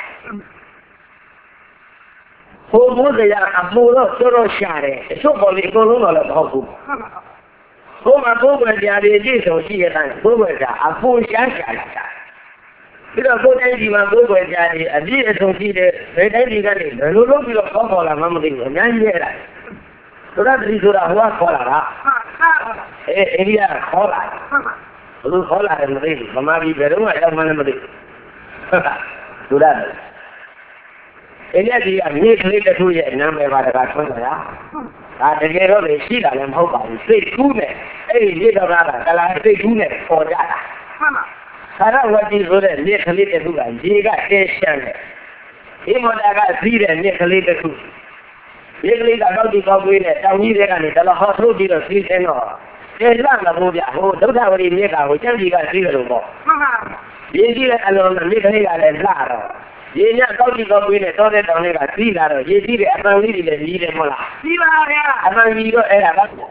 ဘုန်းကြီးကအဖိုးတော့တော်ရှာတယ်အချုပ်ပေါ်လေးအကုန်လုံးတော့လည်းမဟုတ်ဘူးဘုမဘုရားကြာတွေကြည့်ဆိုရှိရတဲ့ဘုရားကအဖိုးရှာလာတာပြီးတော့ကိုယ်တိုင်းဒီမှာဘုရားကြာတွေအပြည့်အစုံရှိတဲ့ဘယ်တိုင်းဒီကနေဘယ်လိုလုပ်ပြီးတော့ခေါ်လာမှမသိဘူးအများကြီးရတာသူရတတိဆိုတာဟိုကခေါ်လာတာအိန္ဒိယခေါ်လာဘယ်လိုခေါ်လာတယ်မသိဘူးဗမာပြည်ဘယ်တော့မှရောက်မှလည်းမသိဘူးသူရအိန္ဒိယကြီးကမြေကလေးတစ်ခုရဲ့နာမည်ပါတကားဆွမ်းလာဒါတကယ်တော့လေရှိတာလည်းမဟုတ်ပါဘူးစိတ်ကူးနဲ့အဲ့ဒီမြေတော်ကကလာစိတ်ကူးနဲ့ပေါ်ကြတာသာရဝတိဆိုတဲ့မြေကလေးတစ်ခုကရေကတဲရှမ်းတယ်ဒီမော်တာကစီးတဲ့မြေကလေးတစ်ခုမြေကလေးကတော့ဒီကောက်ွေးနဲ့တောင်ကြီးတွေကနေတလဟောထုတ်ပြီးတော့စီးတဲ့တော့ကျေလန့်မလို့ဗျဟိုဒုဋ္ဌဝရီမြေကကိုကျန်ကြီးကစီးတယ်လို့ပေါ့မှန်ပါရေကြီးတဲ့အလုံးနဲ့မြေကလေးကလည်းလှတော့ရေညကောက်ဒီကောက်ွေးနဲ့တောတဲ့တောင်လေးကစီးလာတော့ရေကြီးတဲ့အပန်းလေးတွေလည်းကြီးတယ်မဟုတ်လားကြီးပါဗျာအပန်းကြီးတော့အဲ့ဒါ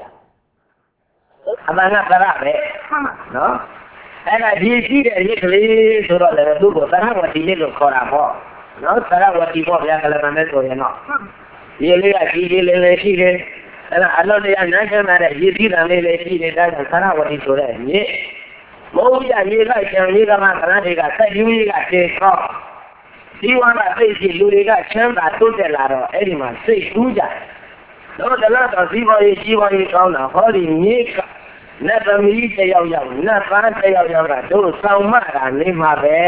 ကအပန်းကသရပဲနော်အဲ့ဒါဒီရှိတဲ့ရေကလေးဆိုတော့လည်းသူ့ကိုသရဝတိလေးလို့ခေါ်တာပေါ့နော်သရဝတိပေါ့ဗျာကလမနဲ့ဆိုရင်တော့ရေလေးကကြီးကြီးလေးလေးရှိတယ်အဲ့ဒါအလောတရားနားချမ်းတဲ့ရေစည်းတံလေးလေးရှိနေတာကသရဝတိဆိုတဲ့မြေမိုးရရေကချံလေးကမှကလတွေကဆက်ယူကြီးကတေခေါ်ဒီဝါကသိရှိလူတွေကချမ်းသာတိုးတက်လာတော့အဲ့ဒီမှာစိတ်ကူးကြတော့တလားတော့စီးပွားရေးကြီးပွားရေးကောင်းတာဟောဒီမြေကနတ်သမီးတယောက်ယောက်နတ်သားတယောက်ယောက်ကတို့ဆောင်မတာနေမှာပဲ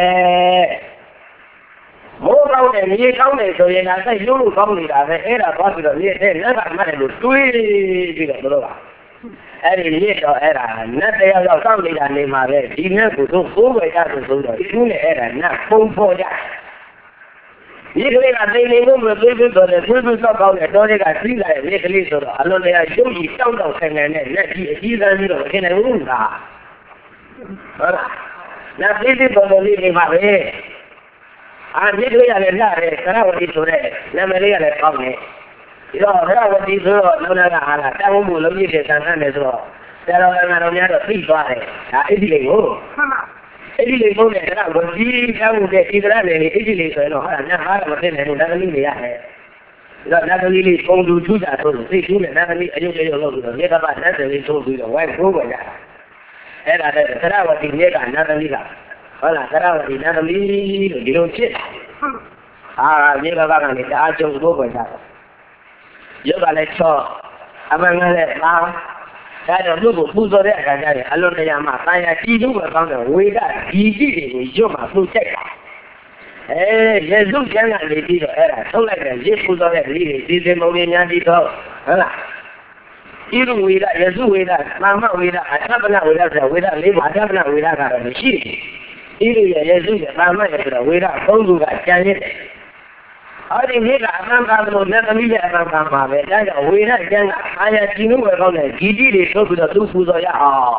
မိုးကောင်းတယ်မြေကောင်းတယ်ဆိုရင်လည်းစိတ်လို့ကောင်းနေတာပဲအဲ့ဒါသွားပြီးတော့မြေတဲ့နတ်ကမှတ်တယ်လို့တွေးပြီးတော့တို့ကအဲ့ဒီမြေတော့အဲ့ဒါနတ်တယောက်ယောက်စောင့်နေတာနေမှာပဲဒီနတ်ကိုတို့ကိုးဝယ်ကြဆိုတော့ဒီနဲ့အဲ့ဒါနတ်ပုံဖော်ကြဒီကလေးကတိတ်နေလို့မသိဘူးဆိုတော့သူစောက်ကောင်းတယ်တော်တွေကစီးလာတယ်ဒီကလေးဆိုတော့အလုံးတွေကရုပ်ကြီးတောက်တောက်ဆိုင်နေနဲ့လက်ကြီးအကြီးသားပြီးတော့ခင်နေဘူးလားဟုတ်လားလက်သေးတော်တော်လေးနေပါပဲဒီကလေးကလည်းလာတယ်သရဝတိဆိုတဲ့နာမည်လေးကလည်းကောင်းတယ်ဒီတော့သရဝတိဆိုတော့လုံးလာကဟာလာတောင်းမှုလုံးကြီးတဲ့ဆန္ဒနဲ့ဆိုတော့ဆရာတော်ကတော့များတော့သိသွားတယ်ဒါအဲ့ဒီလေးကိုမှန်ပါအဲ့ဒီလေးပုံနဲ့အဲ့ဒါကိုကြီးချောင်းတဲ့ဣသရလည်းအဲ့ဒီလေးဆိုရင်တော့ဟာညဟာမသိနိုင်ဘူးနတ်သမီးတွေရတယ်။ဒါနတ်သမီးလေးပုံသူထူးတာဆိုလို့သိထူးနဲ့နတ်သမီးအယုတ်အယုတ်လုပ်ပြီးတော့မြေကပနတ်သမီးထိုးပြီးတော့ဝိုင်းဖိုးကြတာ။အဲ့ဒါလည်းသရဝတိမြေကနတ်သမီးကဟုတ်လားသရဝတိနတ်သမီးလို့ဒီလိုဖြစ်တာ။ဟာမြေကပကနေတအားကျုံဖို့ပေါ်ကြတယ်။ရုပ်ကလည်းချော့အမှန်ကလည်းအားဒါတော့လူကိုပူဇော်တဲ့အခါကျရင်အလုံးတရားမှာတာယာကြည်လို့ပဲကောင်းတယ်ဝေဒဒီကြည့်တွေကိုရွတ်မှာပူချက်တာရေစုကျမ်းကနေပြီးတော့အဲ့ဒါထုတ်လိုက်တဲ့ရေပူဇော်တဲ့လူတွေဒီစင်မုံလေးများပြီးတော့ဟုတ်လားဤလူဝေဒရေစုဝေဒနာမဝေဒအထပနဝေဒဆိုဝေဒလေးပါအထပနဝေဒကတော့မရှိဘူးဤလူရေစုရနာမရဆိုတော့ဝေဒသုံးခုကကျန်ရစ်တယ်အဲ့ဒီမြေကအမှန်ပါလို့လက်သမီးရဲ့အမှန်ပါပါပဲဒါကြောင့်ဝေဒကျမ်းကအာရကြည်လို့ပဲကောင်းတယ်ကြီးကြီးတွေထုတ်ပြီးတော့သူ့ပူဇော်ရအောင်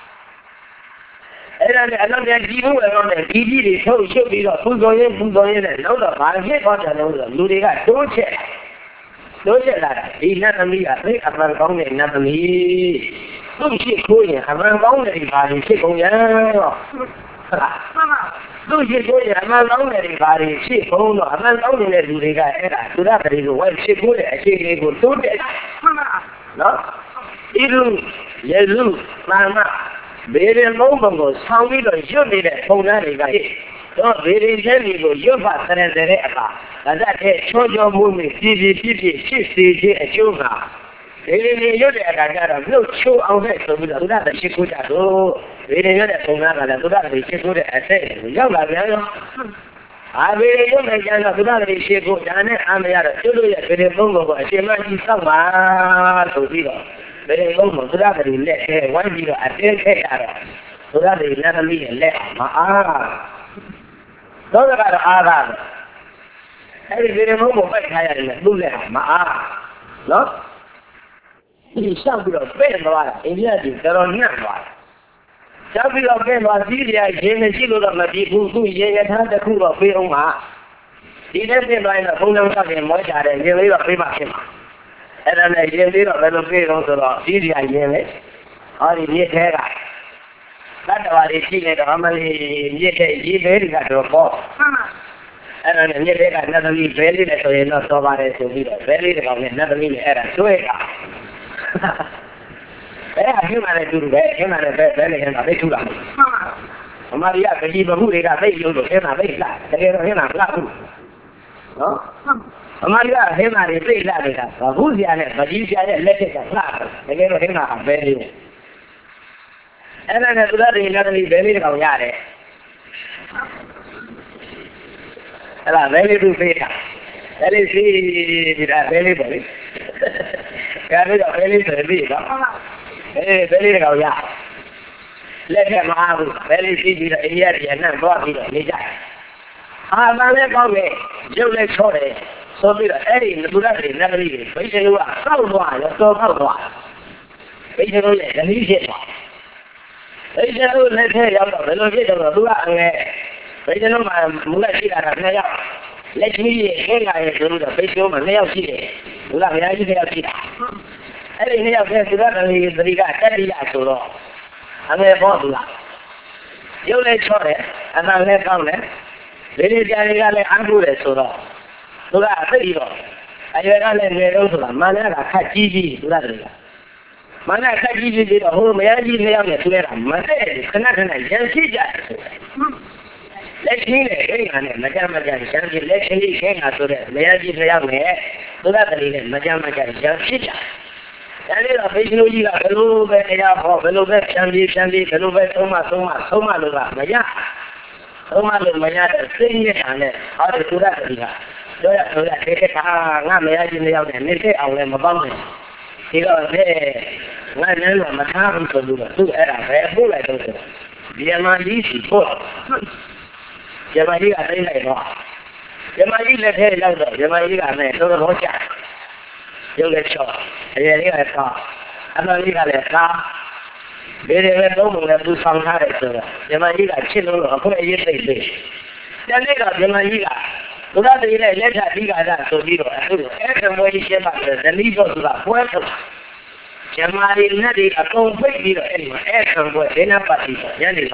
အဲ့ဒါနဲ့အလုံးကြီးကြီးလို့ပဲကောင်းတယ်ကြီးကြီးတွေထုတ်ရှုပ်ပြီးတော့ပူဇော်ရင်နဲ့နောက်တော့ဘာဖြစ်သွားတယ်လို့ဆိုတော့လူတွေကတိုးချက်လာတာဒီလက်သမီးကသိအမှန်ကောင်းတဲ့လက်သမီးသူ့ရှိခိုးရင်အမှန်ကောင်းတဲ့ဘာလို့ဖြစ်ကုန်ရတော့ဟုတ်လားသူ့ရှိခိုးရင်အမှန်ကောင်းတဲ့ဘာတွေဖြစ်ကုန်တော့အမှန်ကောင်းတဲ့လူတွေကအဲ့ဒါသူရပရိကိုဝိုက်ဖြစ်ဖို့တဲ့အခြေအနေကိုတိုးတက်နော် Ilu, Yelu, Mama, very long ago, some little you did a Ponari. Don't very jelly go, you pass and that show your movie, 50, a sugar. Really, you got a blue show out there so that she could go. Really, you're the Ponara, that she could say, young I really don't make a lot of she go down and I'm a children, very long she might be someone to be very long, so that they let her 1 year at 10 so that they never leave and let don't about every very moment, but I am do that. No? It is something of better in the end, there are none. Something of better, Syria, Genesis of the people who had the cool of Filma. He left him by the phone of him, what I and give it a prima. And then I gave it a little bit of the Syria, Yemen, or in the Terra. That's why they see it, how many years they got to fall. And then they got another leaf, very little, not so bad as to be very little, another leaf, and so it. Him and I do that, him and I very and I bet you that. Maria, the people who they got, they do the him and they got, they don't him and black. No? Maria, him and they play that, who's the other, but you got a letter that flat, they get him and very. And then I do that in another very little yard. Very good faith. That is very very. Carry the very very. Very little yard. Let him have very easy here and brought it. I'm not going to let sorry. So be the Eddie in the Bulgari never leave. But you are so wide, so hard. But you know, and he said, they don't let her out of the location of the Bulgari. But you know, my Mulaki, let me hang I do the face of my nail here. Bulgari, I see. Everything else is that and he got 30 years to law. I'm a bottle. You let sorry, and I'll let down there. Very galley angry so law. So that I you. I got let go to Mana cat GG to that. Mana cat GG did a whole marriage to them. My head is connected and see that. Let me hang on him, Madame Magan, let me hang out to them. Marriage is a young man, so that Madame Magan, see that. And then I think you got a little bit of a little bit, Shandy, a little bit, so much, Maya. So much, Maya, sing it and how to do that. So that take it, not imagine the other, and they say, I'll let my bum. He goes, hey, when I'm a town to do it, I feel like it. The MIDC, poor. Yamadi, I think I know. Yamadi, let her love it. Yamadi, I may, so the whole chat. You'll get shot. And then you get caught. I'm not even a car. They never know when I do some character. Yamadi, children, or put a year later. Then they got Yamadi. So that they let that be that so you know. Every way she about the legal to the puerto. Yamadi, Nadi, a complete leader anyway. Every way, they're not party. Yanni.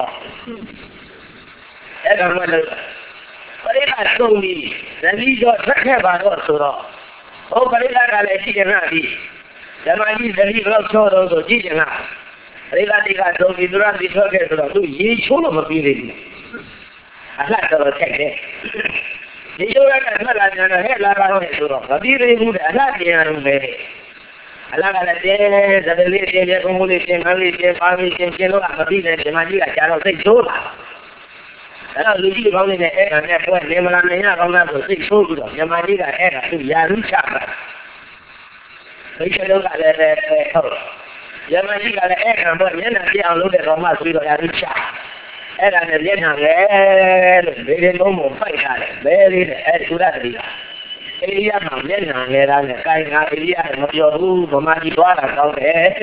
Every way. But if I told me, the legal, check about also. Oh, but it's like I see Nadi. Yamadi, the legal show those Gina. They got those you run the circuit to the ye full of a feeling. I like to check it. The children are not a head like I want to. But you remove a lot of the I like that the lady, the commodity, the family, the business, the Magia cannot say so. I will leave only the air and therefore, never on the 6 food. The Magia air to Yarucha. We should look at the Yamani got an egg, but then I downloaded on my video at the chat. And I didn't very normal fight at it. Very to that. Ella también era la caída de día, no yo dudo más igual a todo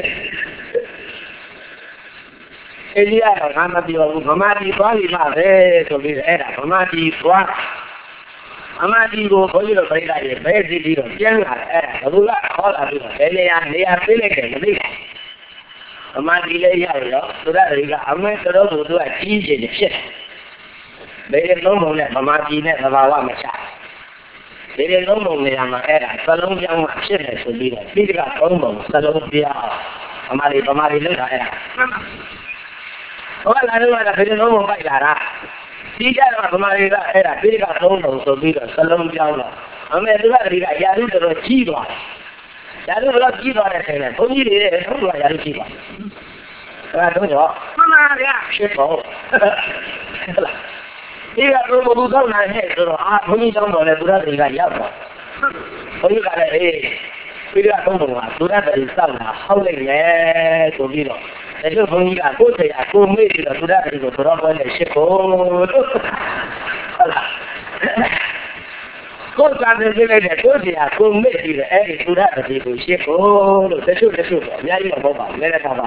ella no más digo más igual y más de eso era más igual. Ama digo, oye lo que era el verde digo, ¿quién era? La duda, hola digo, ella pele que me diga. Ama dile ya yo, duda diga, ama todo todo aquí de shit. Ve no no le ama dile la va me cha. Ve no no le ama era, salón ya un shit eso diga. Diga como salón ya. Pemari lu tak ya. Orang lalu ada kerja nombor baik dah. Tidak ada pemari lah. Bila tolong so bila salam jauh. Kami tu lah dia jaru terus jiwa. Jaru belah jiwa ada saya. Pemiri dia tu lah jaru jiwa. Kalau tu jo. Mana dia? Siapa? Dia tu bukan nak tu. Pemiri jauh boleh tu lah dia jaru. Pemiri kalau bila tolong tu lah dari sana. Hal ni tu bila. Jadi pemiri aku saya aku mesti tu lah itu tu lah boleh siapa. Kau jangan bila dia kau dia kau mesti tu lah itu siapa. Sesuatu. Jadi apa? Mereka apa?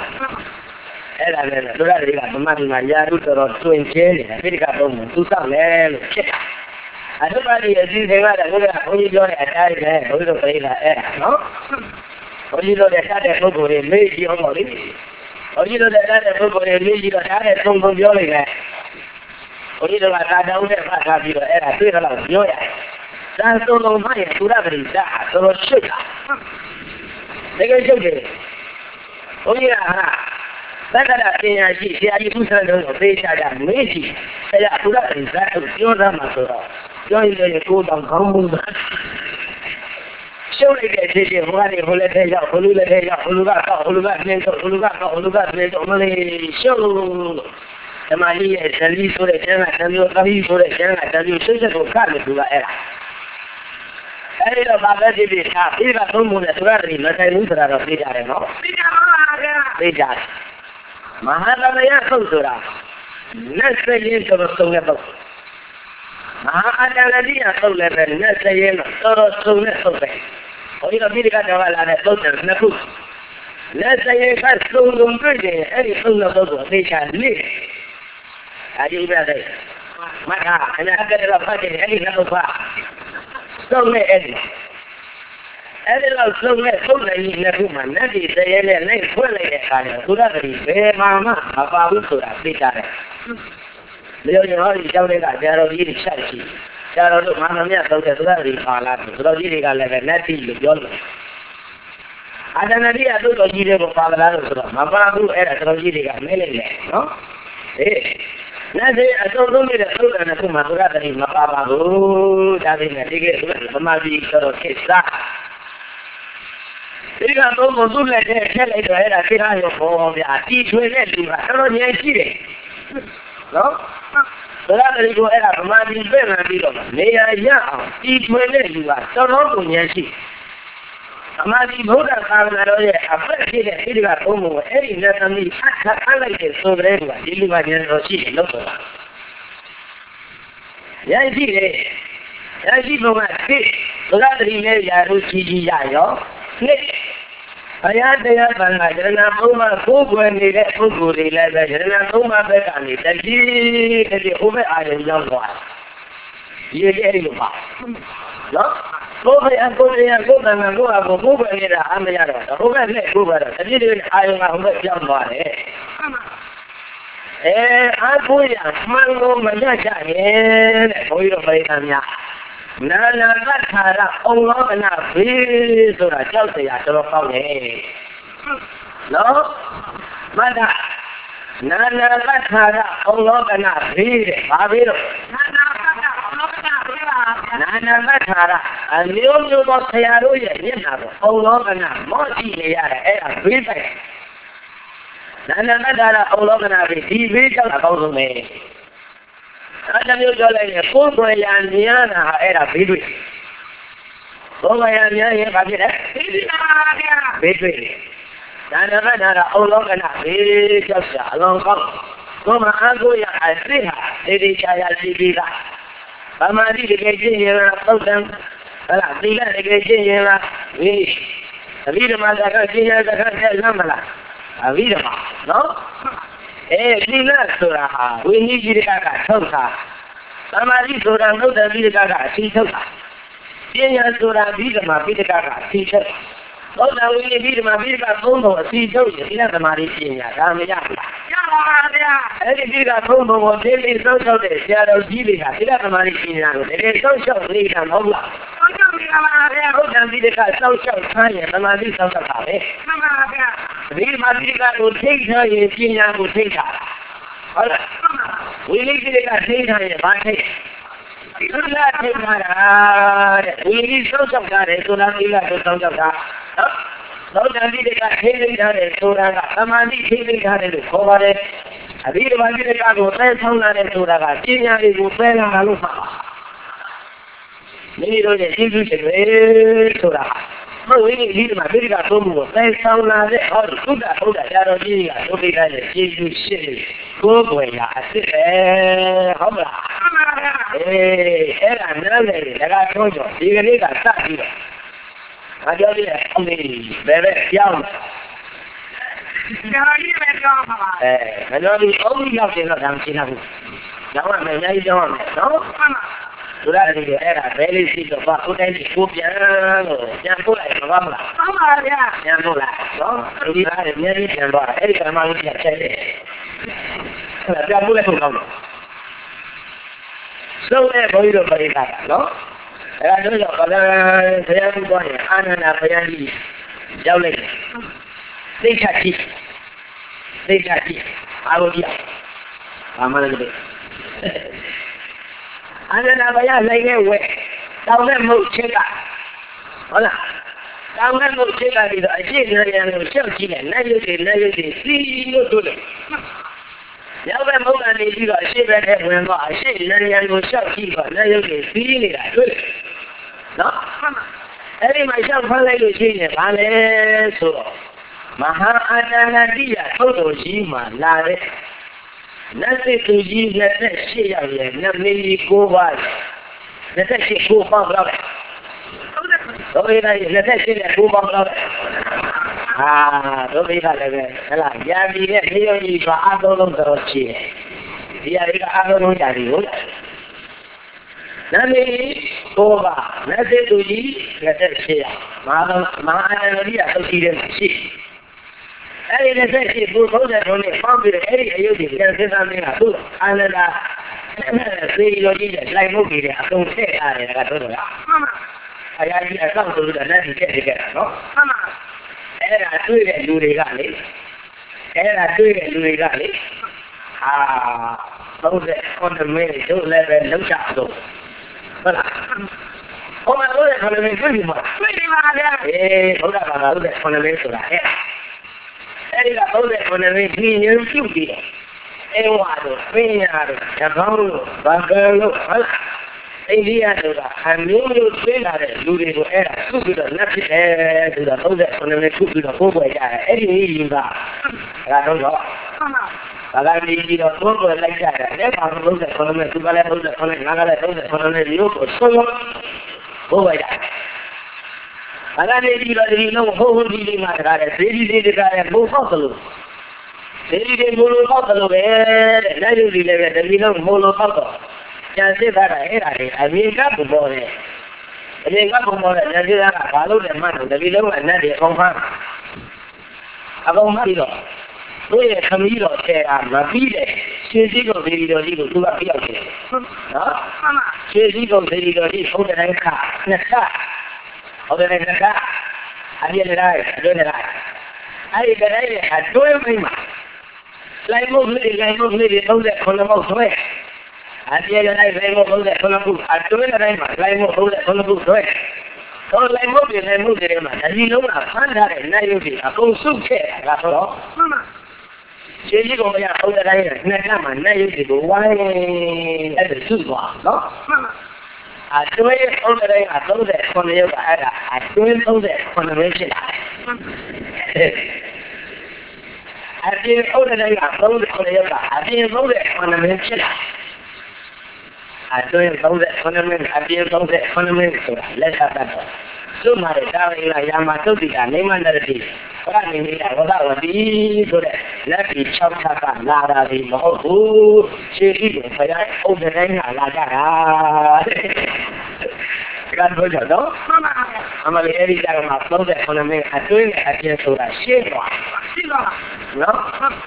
Era tu lah dia pemari maya tu terus tu encik. Bila tolong tu sana. Ada balik jadi saya ada kau ni jual ada ni. Kau tu pergi lah no? Kau ni jual ada kau boleh beli orang ni. Oji lo dah ada tu boleh beli juga ada tunggu jual lagi. Oji lo ada udah pasal jual era tu kalau jual ya. Dan tu lo mai sudah berita terus sudah. Dekat juga. Oji lah. Saya dah tanya si siapa pusat tu berita dah mesti. Saya sudah berita tu jual masuk. Jual ini tu dah kamu. Siapa yang jadi orang yang boleh saya, hulugan ni Malaysia. Kemarin sekali sore jangan kali sore jangan kali sore bukan itu lah era. Ada bapa jadi tapi kalau mula sudah ni macam ni sudah rapi dah no. Tidak. Mahal yang kau sudah. Nasi yang kau sungai tu. Mahal lagi yang kau lepas nasi yang terus sungai tu. Orang lebih dekat awal ada doktor nak pun. Saya kan sungguh kerja, hari sungguh tu saya ni. Aje ibadah. Maka ana ada lepas ni hari nak lupa. Sungguh ni. Ada sungguh ni nak rumah. Nanti saya ni boleh kan. Sudah beri mama apa pun sudah bicara. Beliau yang hari jauh dekat jauh ini syariki. Cara tu mana ni atau sudah di kalah, sudah di kalah nanti jual. Ada nanti ada tu jadi berpahala sudah. Apa tu era sudah jadi kan, meleleh, no? Nanti atau tu ni tu kan tu masuk dari apa tu, jadi nanti ke semadi terus kisah. Jadi kan tu muncul lagi, kalau itu era kira yo pun ya, tiada lagi, kalau ni aje, no? Sudah dari dua era kemarin benar bila ni aja, tiada juga. Terus punya sih. Kemarin bukan kalau ada apa sih dia tidak umum. Ini nanti apa lagi sobre itu. Jadi macam rosi loh. Jadi bukan sih. Sudah dari ni ya rosi dia yo. Ni ayat dia bangga jangan rumah kubur ni le kubur ni le jangan rumah berkan ni jadi ubah ada yang luar ye ye lupa no kubur yang kubur ni dah ambil ada kubur ni kubur jadi dia ayo ngah yang luar aku yang mango menjaga ni boleh beritahu Nana kata Allah kena beri surah jauh saya terus kau ni, no? Mana? Nana kata Allah kena beri, apa itu? Nana kata, anium juga saya rui ni nak Allah kena mati ni ada, beri. Nana kata Allah kena beri jauh kau ni. Ada ni jual ni, kubur yang ni ana era bidui. Kubur yang ni apa dia? Bidui. Dan ada Allah kena bidui jasa longkang. Kubur aku yang asliha, ini saya sibila. Pamadi dikerja yang tahu kalau bila dikerja yang ni, tapi mana kerja yang lama lah. Abi dah, no? Bila surah, ini jadi kakak surah. Samari surah tu dah bila kakak surah. Dia yang surah bila mati kakak surah. Kalau dah ini bila mati kakak tunggu surah, dia samari dia kami yang. Jadi bila tunggu jadi surah dia, dia dah bila dia samari dia. Jadi surah dia Allah. ဟုတ်တယ်ဒီကစောက်ရှောက်ထားရင်သမာဓိစောက်တာပဲမှန်ပါဗျာဒီမှာဒီကိုထိတ်ထားရင်ပညာကိုထိတ်တာဟုတ်လားဝိလိကိကထိတ်ထားရင်ဘာထိတ်သုလာထိတ်ထားတာတဲ့ဝိလိစောက်ရှောက်ထားတယ်ဆိုတာဒီကတော့စောက်ရှောက်တာနော်သောတန်ဒီကထိတ်ထားတယ်ဆိုတာကသမာဓိထိတ်ထားတယ်လို့ခေါ်ပါတယ်အဘိဓမ္မာတိကကိုသဲဆောင်လာတဲ့ဆိုတာကပညာတွေကိုသဲလာတာလို့မှာမိမိတို့ရဲ့ကျေးဇူးရှင်တွေဆိုတာမဟုတ်ဘူးဒီမှာပိဋကသုံးမှုကိုသဲဆောင်လာတဲ့ဟောသုဒ္ဓဘုရားရာတော်ကြီးကသုပိထားတဲ့ကျေးဇူးရှင်ကိုယ်ွယ်ရာအစ်စ်ပဲဟုတ်မလားအဲ့ဒါနားလေဒါကပြောကြောဒီကနေ့ကစပြီးတော့ငါပြောပြတယ်အမေဘယ်ပဲကြောင်းကျွန်တော်ကြီးပဲပြောမှာပါမပြောဘူးအုံးရောက်တယ်တော့ဒါမရှိဘူး။ကျောင်းကလည်းအများကြီးကျောင်းရမယ်နော်။မှန်ပါ။ဆိုရတယ်ဒီအဲ့ဒါဘယ်လေးရှိတော့ဘာကိုတိုင်းကိုပြန်လို့ပြန်ပို့လိုက်မပါမလား။မှန်ပါဗျာ။ပြန်ပို့လိုက်နော်။ဒီကားလည်းအများကြီးပြန်သွားအဲ့ဒီကမှလို့ပြန်ချက်တယ်။အဲ့ဒါပြန်ပို့လိုက်ဖို့ကောင်းတယ်။ဆုံးတဲ့ဘုန်းကြီးတို့ပြိတာနော်။အဲ့ဒါတို့ကြောင့်ဘာလဲဆရာကြီးသွားရင်အာနန္ဒဘုရားကြီးရောက်လိုက်တယ်။သိချကြည့်သိကြကြည့်အားလို့ပြဘာမှလည်းမလုပ်အန္တရာယ်ရလိုက်ခဲ့ဝဲတောင်းတဲ့မဟုတ်ချက်ကဟုတ်လားတောင်းတဲ့မဟုတ်ချက်ကပြီးတော့အရှိနေရလို့ရှောက်ကြည့်တယ်နိုင်ရုပ်တွေစီလို့တို့တယ်ရောက်တဲ့မဟုတ်ကနေပြီးတော့အရှိပဲထဲဝင်တော့အရှိနေရလို့ရှောက်ကြည့်တော့နိုင်ရုပ်တွေစီးနေတာတွေ့တယ်နော်အဲ့ဒီမှာရှောက်ဖမ်းလိုက်လို့ရှိရင်ဘာလဲဆိုတော့မဟာအာတဏတိယသုတ်တော်ကြီးမှာလာတဲ့နတ်စစ်သူကြီး28ရောက်ရဲ့နတ်မင်းကြီး9ပါး28ကိုပေါင်းတော့တယ်ဟုတ်တယ်တော့ဒီ28ကိုပေါင်းတော့တယ်တို့မိခလည်းပဲဟလာရာပြီးတဲ့မြေရောကြီးဆိုအားလုံးတော့ချီတယ်ဒီအရာကအားလုံးရာပြီးဟုတ်နတ်မင်းကြီး9ပါးနတ်စစ်သူကြီး28ရောက်မဟာအာတဏတိယသုတ်ကြီးတဲ့ရှိအဲ့ဒီလက်ရှိဘုရားတော်နဲ့ပေါင်းပြီးအဲ့ဒီအယုဒ္ဓပြန်စဉ်းစားနေတာသူအာနန္ဒာသေရောကြီးနဲ့လိုက်မှုပြီးတဲ့အကုန်ထည့်ရတယ်ကတော့တော့အရာကြီးအဆောင်ဆိုလို့လည်းဒီထည့်ခဲ့တာနော်အဲ့ဒါတွေ့တဲ့လူတွေကလေ30မိနစ်တို့လည်းပဲလောက်ချတော့ဟုတ်လားဟောမှာလို့ခဏလေးတွေ့ပြီမှာတွေ့ပြီပါဗျာဘုရားဘာသာလို့ခဏလေးဆိုတာအဲ့ဒီက30မိနစ်ပြီးညပြုတ်ပြီးတော့အဲဝါတို့ပညာတို့ဓကောင်းတို့ဘာကလို့ဟုတ်အိန္ဒိယတို့ကအမျိုးမျိုးသိလာတဲ့လူတွေကိုအဲ့ဒါသူ့ပြီးတော့လက်ဖြစ်တယ်ဆိုတော့30မိနစ်ခုပြီးတော့ပို့ပေါ်ရတယ်အဲ့ဒီကြီးကဒါတော့ဘာသာပြီးတော့ပို့ပေါ်လိုက်ကြတယ်အဲ့ဒါ30မိနစ်သူကလည်း30မိနစ်ငါကလည်း30မိနစ်ရုပ်ကိုဆုံးပို့ပေါ်ရတယ်ဘာသာနေပြီးတော့ဒီလုံးဟိုးဒီမှာတကားတယ်သေဒီတကားတယ်ဘိုးပေါက်သလိုသေဒီတွေမိုးလိုပေါက်သလိုပဲတဲ့လက်ရုပ်တွေလည်းပဲဒီလုံးမိုးလိုပေါက်တော့ကျန်စစ်တာအဲ့ဒါတွေအမေကပေါ်တယ်အမေကပေါ်တယ်ညစီကဘာလို့လဲမှတ်တော့ဒီလုံးကအနက်တွေအကုန်ဖမ်းပြီးတော့တို့ရဲ့ခမီးတော်ဆရာမပြီးတဲ့ရှင်းစည်းကုန်သေဒီတော်ကြီးကိုသူကပြောက်တယ်နော်ရှင်းစည်းကုန်သေဒီတော်ကြီးဖုန်းတိုင်းခါနှစ်ခါဟုတ်တယ်ကအပြည့်လိုက်အတွင်းလိုက်အဲ့ဒီကလေးကအတွင်းမိမှာလိုက်မှုလေး30ခုဆွဲအပြည့်လိုက်လိုက်မှု30ခုအတွင်းတိုင်းမှာလိုက်မှု30ခုဆွဲတော့လိုက်မှုတွေမှာဒီလုံးကဖမ်းထားတဲ့နိုင်ရုပ်တွေအကုန်စုခဲ့တာကတော့ရှင်းကြီးကောင်ရဟုတ်တဲ့တိုင်းနဲ့နှစ်မှာနိုင်ရုပ်တွေကိုဝိုင်းအဲ့ဒါစုသွားနော်အတွင်းဟုတ်တဲ့တိုင်းက30ရုပ်ကအဲ့ဒါအတွင်း30ပဲဖြစ်လာတယ်အပြင်ဟုတ်တဲ့တိုင်းက30ရုပ်ကအပြင်30ပဲဖြစ်လာအတွင်း30မိနစ်အပြင်30မိနစ်ဆိုတာလက်ဆက်တာသူ့မှာတာဝိလာယာမသုတ်တိကနေမန္တတိဘာနေနေတာဝဒဝတိဆိုတဲ့လက်ပြီး6ချက်ကလာတာဒီမဟုတ်ဘူးရှင်းပြီးဖယားအုပ်တဲ့တိုင်းကလာကြတာကတော့ကြတော့အမလေးအဲ့ဒီကြမှာ30မိနစ်အတွင်းအပြင်ဆိုတာရှင်းသွားနော်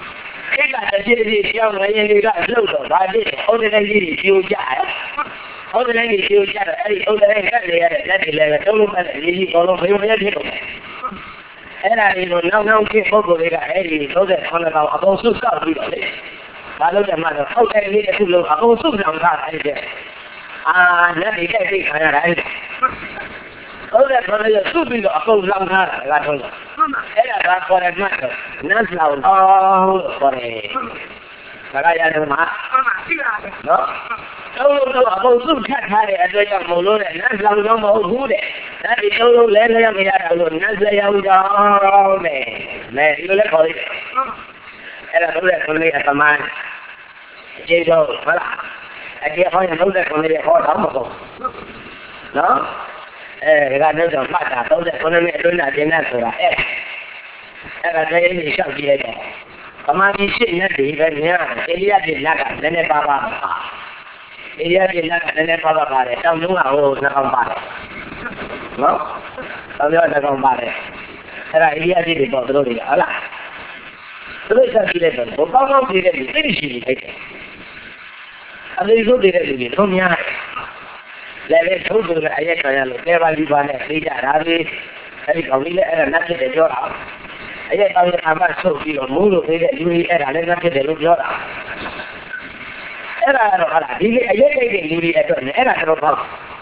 အဲ့ကတည်းကပြောင်းနေရင်ကလှုပ်တော့ဒါလေးဟိုတဲ့ကြီးပြိုကြတယ်ဟုတ်တယ်လေဒီကြတယ်အဲ့ဒီဟုတ်တယ်လေကလည်းရတယ်လက်တွေလည်းတုံးလုံးပဲလေကြီးဘောလုံးဘယ်လိုဖြစ်တော့အဲ့ဒါလေးကိုနောက်ခေတ်ပုဂ္ဂိုလ်တွေကအဲ့ဒီ39ကောင်အကုန်စုဆောက်ပြီးတော့လေဘာလို့လဲမှတော့ဟုတ်တယ်လေးတစ်ခုလုံးအကုန်စုဆောင်ထားတာအဲ့ဒီလက်တွေကြိုက်ပြီးခံရတာအဲ့ဟုတ်တယ်ဘာလို့စုပြီးတော့အကုန်လောင်ထားတာကတော့အဲ့ဒါကခေါ်တယ်မှတ်တော့နတ်လောင်ခေါ်တယ်ဒါကရတယ်မှာရှိပါတယ်နော်တော့အကုန်စုထပ်ထားတဲ့အတွက်ကြောင့်မလို့တဲ့နတ်လောင်တော့မဟုတ်ဘူးတဲ့ဒါဒီလုံးလဲလဲမရတာလို့နတ်လောင်ကြောင်းတဲ့မဲဒီလိုလဲခေါ်လိုက်အဲ့ဒါတို့လည်းကိုလေးအပမန်ကျေတော့ဟုတ်လားအကျေဟောရင်လုံးတဲ့ကိုလေးဟောတော့မဟုတ်နော်ကတော့တော့မှတ်တာ39နှစ်အတွင်းနဲ့ကျင်းတဲ့ဆိုတာအဲ့ဒါတည်းလေးလျှောက်ကြည့်လိုက်တော့ပမာဏရှိနေတယ်ပဲညာအိရိယပြလက်ကနည်းနည်းပါပါအိရိယပြလက်ကနည်းနည်းပါပါပါတယ်တောင်းလုံးကဟိုနှကောင်ပါတယ်နော်တောင်းရောနှကောင်ပါတယ်အဲ့ဒါအိရိယပြတွေပေါ့တို့တွေကဟုတ်လားတို့ဆက်ကြည့်လိုက်တော့ဘောကောင်းကောင်းကြည့်တဲ့လူသိရှိနေတယ်အလေးစုတွေတဲ့လူတွေသုံးများလည်းထုတ်လို့အရက်ခံရလို့တဲပါလိပါနဲ့သိကြတာပဲအဲဒီကောင်လေးလည်းအဲ့ဒါနတ်ဖြစ်တယ်ပြောတာအရက်တောင်းရအမဆုပ်ပြီးတော့မူးလို့သေးတဲ့လူကြီးအဲ့ဒါလည်းနတ်ဖြစ်တယ်လို့ပြောတာအဲ့ဒါတော့ဟာဒီလေအရက်တိတ်တဲ့လူတွေအတွက်နဲ့အဲ့ဒါတော့ပေါ့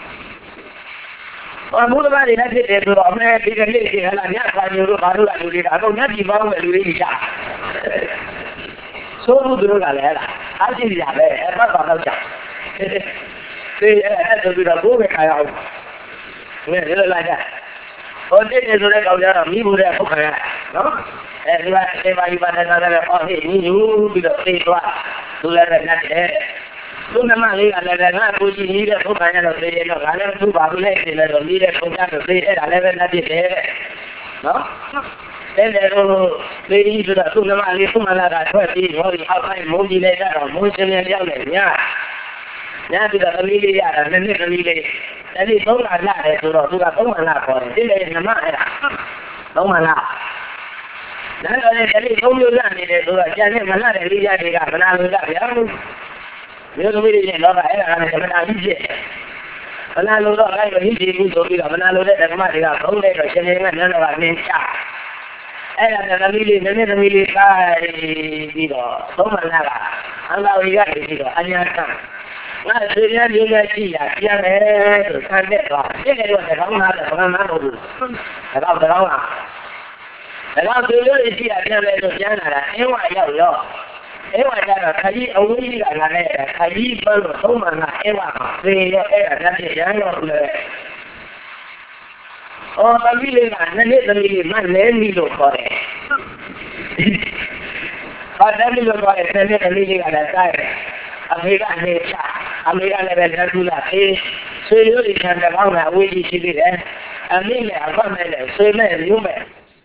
မူးလပါးတွေနတ်ဖြစ်တယ်ဆိုတော့အမေဒီကလေးကြီးဟလာညခါမျိုးတို့ဘာလို့လာလူတွေအကုန်ညကြည့်ပေါင်းတဲ့လူတွေကြီးချဆိုးလို့တို့ကလည်းဟလာအားကြည့်ကြပဲအဲ့ဘာတော့ချဒီအဲ့ဒါပြီးတော့ဘိုးပဲခါရအောင်ငါလည်းလာကြဟိုတိတ်နေဆိုတဲ့ကောင်ကြတော့မိဘူးတဲ့ဟုတ်ခါရနော်အဲဒီမှာအေးပါဒီပါနဲ့လာတယ်အော်ဟေးညီယူပြီးတော့သိသွားသူလည်းနဲ့တယ်သူနမလေးကလည်းငါကိုကြီးကြီးတဲ့ဟုတ်ခါရတော့သိရင်တော့ငါလည်းသူ့ဘာလို့လဲသိလဲတော့ပြီးတဲ့ပုံကြတော့သိအဲ့ဒါလည်းပဲနဲ့ဖြစ်တယ်နော်တဲ့လေတော့သိပြီးဆိုတော့သူ့နမလေးသူ့မလာတာထွက်ပြီးဟောဒီအောက်ပိုင်းမိုးကြီးလိုက်တော့မိုးစင်းရရောက်နေညညပြီးတော့သမီးလေးရတာနည်းနည်းသမီးလေးအဲ့ဒီ3လလာတယ်ဆိုတော့သူက3လလာခေါ်တယ်ဒီလေနမအဲ့ဒါ3လလာဒါတော့လေအဲ့ဒီ3မျိုးလာနေတယ်ဆိုတော့ကျန်တဲ့မလာတဲ့လေးရတွေကမနာလို့ကဗျာမျိုးသမီးတွေရဲ့လောကအဲ့ဒါကလည်းမနာကြီးဖြစ်မနာလို့တော့အဲ့လိုကြီးကြီးဘူးဆိုပြီးတော့မနာလို့တဲ့ဓမ္မတွေကဘုံလိုက်တော့ရှင်ရှင်ကနန်းတော်ကနေချအဲ့ဒါသမီးလေးနည်းနည်းသမီးလေးကားပြီးတော့3လလာကအလောဝီကနေပြီးတော့အညာကငါဆွေရလေးလေးရှိရပြန်မယ်ဆိုဆန်းတဲ့တော့ဒီလေတော့ကောင်းလာတယ်ဘာမှမဟုတ်ဘူးဒါတော့ကောင်းလာဒါတော့ဆွေလေးရှိရပြန်မယ်ဆိုပြန်လာတာအင်းဝရောက်ရောအင်းဝကျတော့ခကြီးအဝေးကြီးကလာတဲ့ခကြီးဘလို့သုံးမှန်ကအင်းဝကသေရအဲ့ဒါတည်းရမ်းတော့လေအော်သမီးလေးကနည်းနည်းသမီးလေးမလဲမီလို့ခေါ်တယ်ဟာတယ်လို့ခေါ်တယ်နည်းနည်းသမီးလေးကလည်းစားတယ်အမေကနေချအမေကလည်းပဲလက်ထူလာအေးဆွေရိုးဒီခံတဲ့ကောင်းတာအဝေးကြီးရှိသေးတယ်အမေလည်းအဖတ်နဲ့လည်းဆွေနဲ့ရုံးမဲ့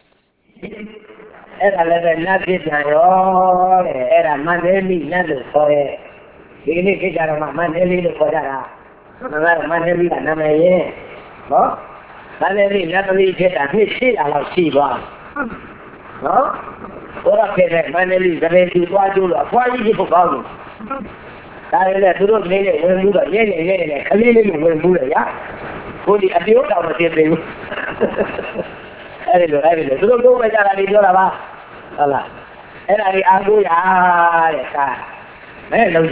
အဲ့ဒါလည်းပဲနတ်ပြည်ပြန်ရောတဲ့အဲ့ဒါမန္တလေးနတ်လို့ခေါ်ရဲ့ဒီနေ့ခေတ်ကြတော့မှမန္တလေးလို့ခေါ်ကြတာမန္တလေးကနာမည်ရဲ့နော်မန္တလေးနတ်သမီးဖြစ်တာနှစ်ရှိတာလောက်ရှိသွားနော်ဘောရခဲ့တဲ့မန္တလေးသရေတူသွားကျိုးလို့အဖွားကြီးဖြစ်ဖို့ကောင်းလို့ဒါလည်းသူတို့ကလေးလေးဝင်မှုတော့ရဲရဲခလေးလေးဝင်မှုလေရာကိုဒီအပြုံးတော်မဖြစ်သေးဘူးအဲ့ဒီလိုသူတို့တော့ပဲကြတာလေးပြောတာပါဟုတ်လားအဲ့ဒါလေးအားကိုးရတဲ့ကားမဲလုံးကြ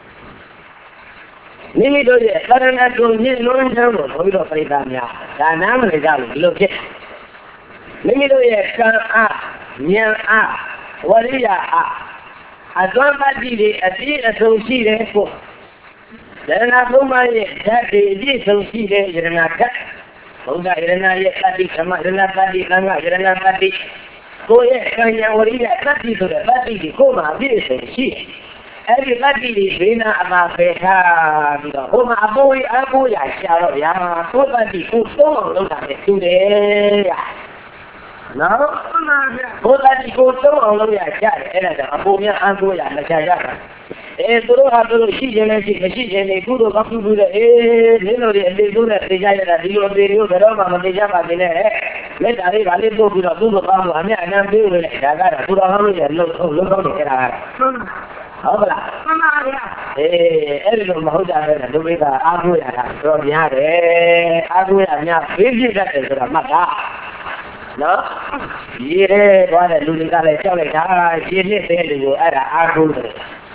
မိမိတို့ရဲ့သရဏဂုံညှိနှိုးချမ်းကိုဘုရားပရိသတ်များဒါနားမလည်ကြဘူးဒီလိုဖြစ်မိမိတို့ရဲ့ကံအားဉာဏ်အားဝရိယအားအသွမ်းပတ်တိတွေအပြည့်အစုံရှိတယ်ကိုယရဏသုံးပါးရဲ့ဓာတ်တွေအပြည့်စုံရှိတယ်ယရဏဓာတ်ဘုရားယရဏရဲ့တတိသမယရဏတတိသံဃာယရဏတတိကိုယ့်ရဲ့ကံဉာဏ်ဝရိယတတိဆိုတဲ့တတိကိုမှအပြည့်စုံရှိတယ်အဲ့ဒီတတိတွေဘေးနာအမှာဖယ်ထားပြီးတော့ဟိုမှာအပိုးကြီးအပိုးရရှာတော့ဗျာကိုယ်တတိကိုသုံးအောင်လုပ်တာပဲသူတယ်ဗျာနော်ဘုရားဒီကိုသုံးအောင်လုပ်ရကြတယ်အဲ့ဒါကြောင့်အပေါ်များအကိုရမချရတာသူတို့ဟာသူတို့ရှိခြင်းနဲ့ရှိမရှိခြင်းနဲ့ကုသိုလ်ကောင်းပြုတဲ့မင်းတို့တွေအလေးဆုံးနဲ့သိကြရတာဒီလိုသေးတွေကိုဘယ်တော့မှမသိကြပါသေးနဲ့လက်တာလေးဗာလေးပို့ပြီးတော့သူ့ကိုကောင်းလို့အမြအနံပေးလို့လေဒါကတော့သူတော်ကောင်းလို့ရလို့လုံးလုံးနေကြတာဟုတ်လားမှန်ပါဗျာအဲ့ဒီလိုမဟုတ်ကြပဲလူတွေကအားကိုးရတာတော့များတယ်အားကိုးရများဘေးပြစ်တတ်တယ်ဆိုတာမှတ်တာနော်ရေရဲသွားတဲ့လူတွေကလည်းကြောက်လိုက်တာရေနစ်တဲ့လူကိုအဲ့ဒါအားကိုးတယ်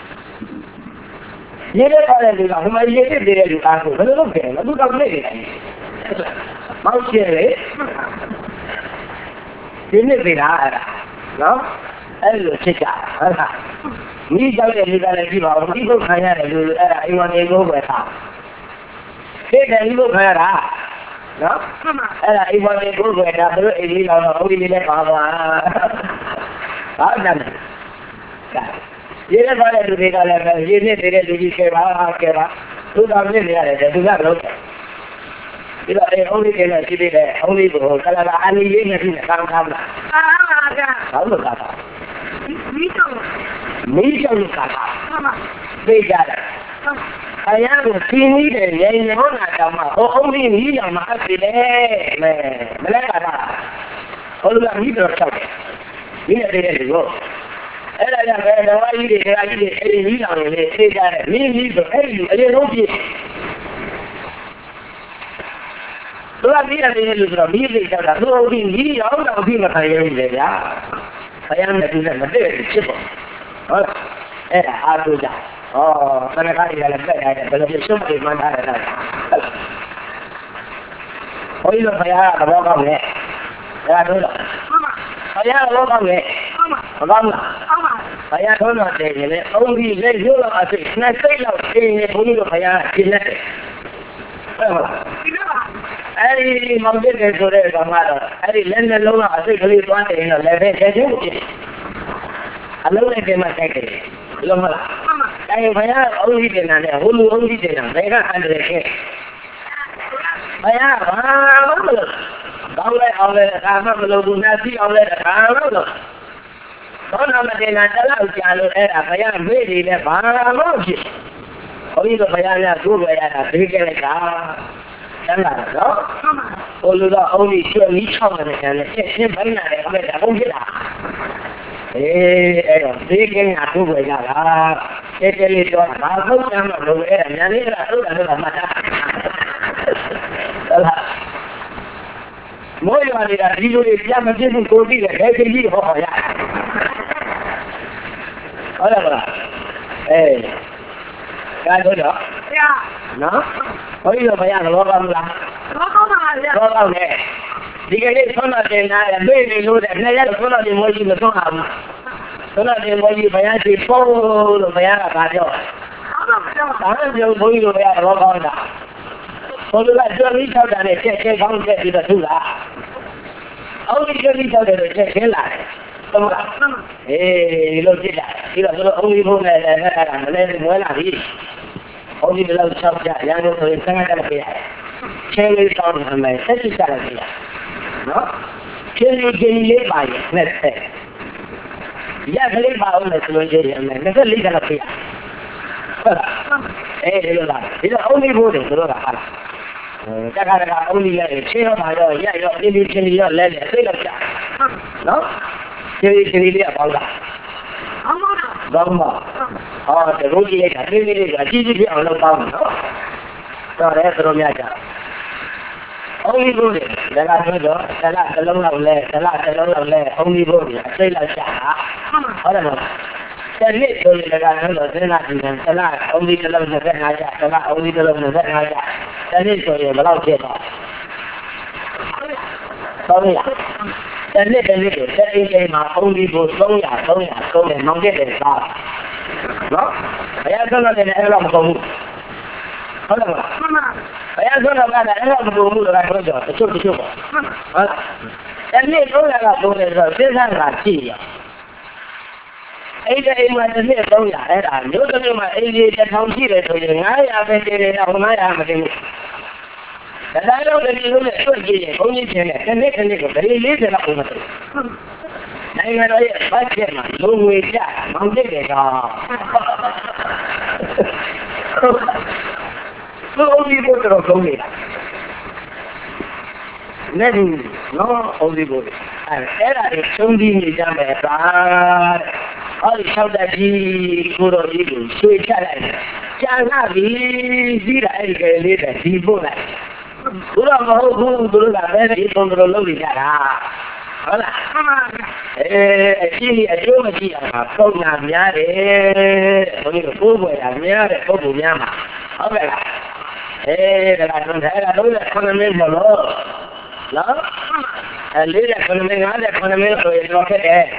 ရေရဲသွားတဲ့လူကဟိုမှာရေနစ်တဲ့လူအားကိုးဘယ်လိုလုပ်ကြလဲသူတော့နေတယ်မောက်ကျဲလေရေနစ်နေတာအဲ့ဒါနော်အဲ့လိုဖြစ်ကြဟုတ်လားမိကြောက်တဲ့လူကလည်းကြည့်ပါဦးဒီကုတ်ခံရတယ်လူအဲ့ဒါအိမ်ဝင်ကိုပဲထားသိတယ်ဒီကုတ်ခံရတာနော်အဲ့ဒါအိမ်ဝင်ကိုပဲထားသူအိမ်လေးတော့ဟုတ်ဒီလေးလည်းပါပါဟာတယ်ရေရပါတဲ့လူတွေကလည်းရေနစ်တဲ့လူကြီးကဲပါသူတော်ပြနေရတယ်သူကတော့ဒီတော့အဲ့ဟုတ်ဒီကလည်းရှိသေးတယ်ဟုတ်ဒီကိုကလာအန်ကြီးရေးနေပြီကောင်းကောင်းလားအာကဟုတ်လို့ကားမိတော့လို့ကားသိကြတယ်အရာကိုစီးနေတယ်ရင်းရောနာတောင်မှဟိုဒီကြီးရောင်မှာအပ်ပြီလေမလဲကားဟိုလူကမိတော့ချောက်တယ်ဒီနဲ့တည်းလေကိုအဲ့ဒါကြောင့်ပဲတော်ကြီးတွေအဲ့ဒီကြီးရောင်တွေလေသိကြတယ်မိဆိုအဲ့ဒီအရင်ဆုံးပြည့်သူကပြီးရတယ်လို့ဆိုတော့မိလေးကြောက်တာသူ့ဒီကြီးရောင်တော့ပြီးမခံရဘူးလေဗျာဆရာနဲ့သူနဲ့မတည့်ဖြစ်ပေါ့ဟုတ်လားအဲ့ဒါအားထုတ်ကြဩသနခါကြီးလည်းပြတ်ရတယ်ဘယ်လိုဖြစ်ရှုံးပြီးမှန်းထားတယ်လားဘုန်းကြီးတို့ဘုရားကဘောကောင်းတယ်ဒါတို့တော့ဘုရားဘောကောင်းတယ်မကောင်းလားဘုရားထုံးတော်တယ်လေအုံးကြီးလေးရုပ်လောက်အစိတ်နှစ်စိတ်လောက်ရှင်းနေဘုန်းကြီးတို့ဘုရားရှင်းလက်တယ်ဟုတ်လားအဲ့ဒီမောင်ပြည့်တယ်ဆိုတဲ့ကောင်ကတော့အဲ့ဒီလက်နှလုံးကအစိတ်ကလေးသွားတယ်တော့လည်းပဲကျချင်းဖြစ်အလုံးနဲ့ပြန်မှတိုက်တယ်လုံးမလားအဲ့ဘုရားအုံးကြီးတင်တာနဲ့ဟိုလူအုံးကြီးတင်တာဘယ်ကအန္တရာယ်ခဲ့ဘုရားဘာမှမလုပ်ကောင်းလဲအောင်လဲဒါမှမလုပ်ဘူးနာစီအောင်လဲဒါမှမလုပ်ဘောနာမတင်တာတလောက်ကြာလို့အဲ့ဒါဘုရားမေ့နေလဲဘာမှမဖြစ်ဘုန်းကြီးတို့ဘုရားကကိုယ်ပဲရတာသိခဲ့လိုက်တာကျန်လာတော့ဟိုလူတော့အုံးကြီးကျွတ်ပြီးချောင်းနေတယ်ရှင်းဘိုင်းနာတယ်အဲ့ဒါဘုံဖြစ်တာအဲ့တော့သိခင်ကကိုယ်ပဲရတာအဲ့ဒီလေးတော့ဘာဆုံးချမ်းမလို့အဲ့ဒါညာလေးကထုတ်တာတော့မှတ်တာဟုတ်လားမိုးရွာနေတာဒီလိုတွေပြမပြည့်စုံကိုသိတယ်ဘယ်ကြီးဟောရဟုတ်လားကတော့နော်ဘုန်းကြီးတို့ဘုရားလောကောင်းလားလောကောင်းပါဗျာလောကောင်းတယ်ဒီကနေ့ဆွမ်းတော်တင်တာမေ့နေလို့တဲ့နှစ်ရက်ဆွမ်းတော်တင်မွေးကြီးမဆုံးအောင်ဆွမ်းတော်တင်မွေးကြီးဘုရားရှိပို့လို့ဘုရားကပြောဒါနဲ့ပြောဘုန်းကြီးတို့ဘုရားလောကောင်းတာဘုလိုကကျွမ်းပြီးထောက်တာနဲ့ချက်ကောင်းချက်ပြီးတော့ထူတာအော်ဒီကျွမ်းပြီးထောက်တယ်တော့ချက်ချင်းလာတယ်ဟုတ်လားဒီလိုဖြစ်တာဒီတော့အုံးကြီးဘုန်းနဲ့အဲ့ဒါမလဲမွေးလာပြီအုံးကြီးလည်း၆ကြရန်ကုန်ဆိုရင်15တက်ပြရတယ်ချင်းလေးတောင်းတယ်မယ်ဆက်ကြည့်ကြတယ်နော်ချင်းလေးပါရဲ့နဲ့ဆက်ရကလေးပါအောင်လို့ဆိုရင်မယ်24တက်ပြရဟုတ်လားဒီလိုလားဒီတော့အုံးကြီးဘုန်းတယ်ဆိုတော့ဟာလားတခါတခါအုံးကြီးလည်းချင်းရောပါတော့ရရောအင်းကြီးချင်းရောလဲသိတော့ကြနော်ချင်းလေးကပေါင်းတာကောင်းပါဟောတရိုးကြီးလိုက်တာလေးလေးကအကြီးကြီးဖြစ်အောင်လုပ်ပေါင်းနော်တော်တယ်သူတို့များကြအုံးကြီးဘုန်းတယ်ဒါကဆိုတော့တစ်လုံးလောက်လဲတစ်လုံးလောက်လဲအုံးကြီးဘုန်းတယ်အစိတ်လောက်ရှာတာဟုတ်တယ်မလားတနေ့ဆိုရင်လည်းကတော့စဉ်းစားကြည့်ရင်တစ်လားအုံးကြီးတစ်လုံး25ကျတစ်လားအုံးကြီးတစ်လုံး25ကျတနေ့ဆိုရင်ဘယ်လောက်ဖြစ်တော့300တနေ့ကိုတဲ့အိမ်မှာအုံးကြီးကို300မောင်ကျက်တယ်စားနော်ဘယ်ရဆုံးတော့လည်းအဲ့လိုမကုန်ဘူးဟုတ်တယ်မလားဘယ်ရဆုံးတော့လည်းအဲ့လိုမကုန်ဘူးလို့ပြောတော့တချို့ပေါ့ဟုတ်တနေ့300ကပုံတယ်ဆိုတော့စဉ်းစားတာကြည့်ရအဲ့ဒီအိမ်မှာတစ်နေ့300အဲ့ဒါမျိုးတစ်မျိုးမှာအိမ်ကြီး1000ရှိတယ်ဆိုရင်900ပဲတည်တယ်တော့900မတည်ဘူးဒါကြောင့်ဒီလိုနဲ့ဆွတ်ကြည့်ရင်ဘုန်းကြီးချင်းနဲ့တစ်နေ့ကိုဗလီ40လောက်အောင်မတည်နိုင်ငံတော်ရဲ့ဘတ်ဂျက်မှာလုံငွေပြမောင်ကျစ်တယ်တော့သူအုံးကြီးဘုတော်ကောင်းနေတာနဲ့ဒီနော်အုံးကြီးဘုအဲ့ဒါတွေသုံးပြီးနေကြမယ်ပါဒီ၆တက်ကြီးကိုတော်ကြီးကိုရွှေချလိုက်တယ်ကြာလာပြီပြီးတာအဲ့ဒီကလေးတွေဒီပို့လိုက်ဘုရားမဟုတ်ဘူးသူတို့ကလည်းဒီပုံတော်လုပ်နေကြတာဟုတ်လားမှန်ပါဗျာအရှိအကျိုးမရှိအောင်ပုံနာများတယ်ဘုန်းကြီးတို့ပိုးပွေတာများတယ်ပုံပုံများမှာဟုတ်ကဲ့လားဒါကတော့အဲ့ဒါလုံးနဲ့9မိနစ်မလို့နော်49မိနစ်59မိနစ်ဆိုရင်တော့ခဲ့တယ်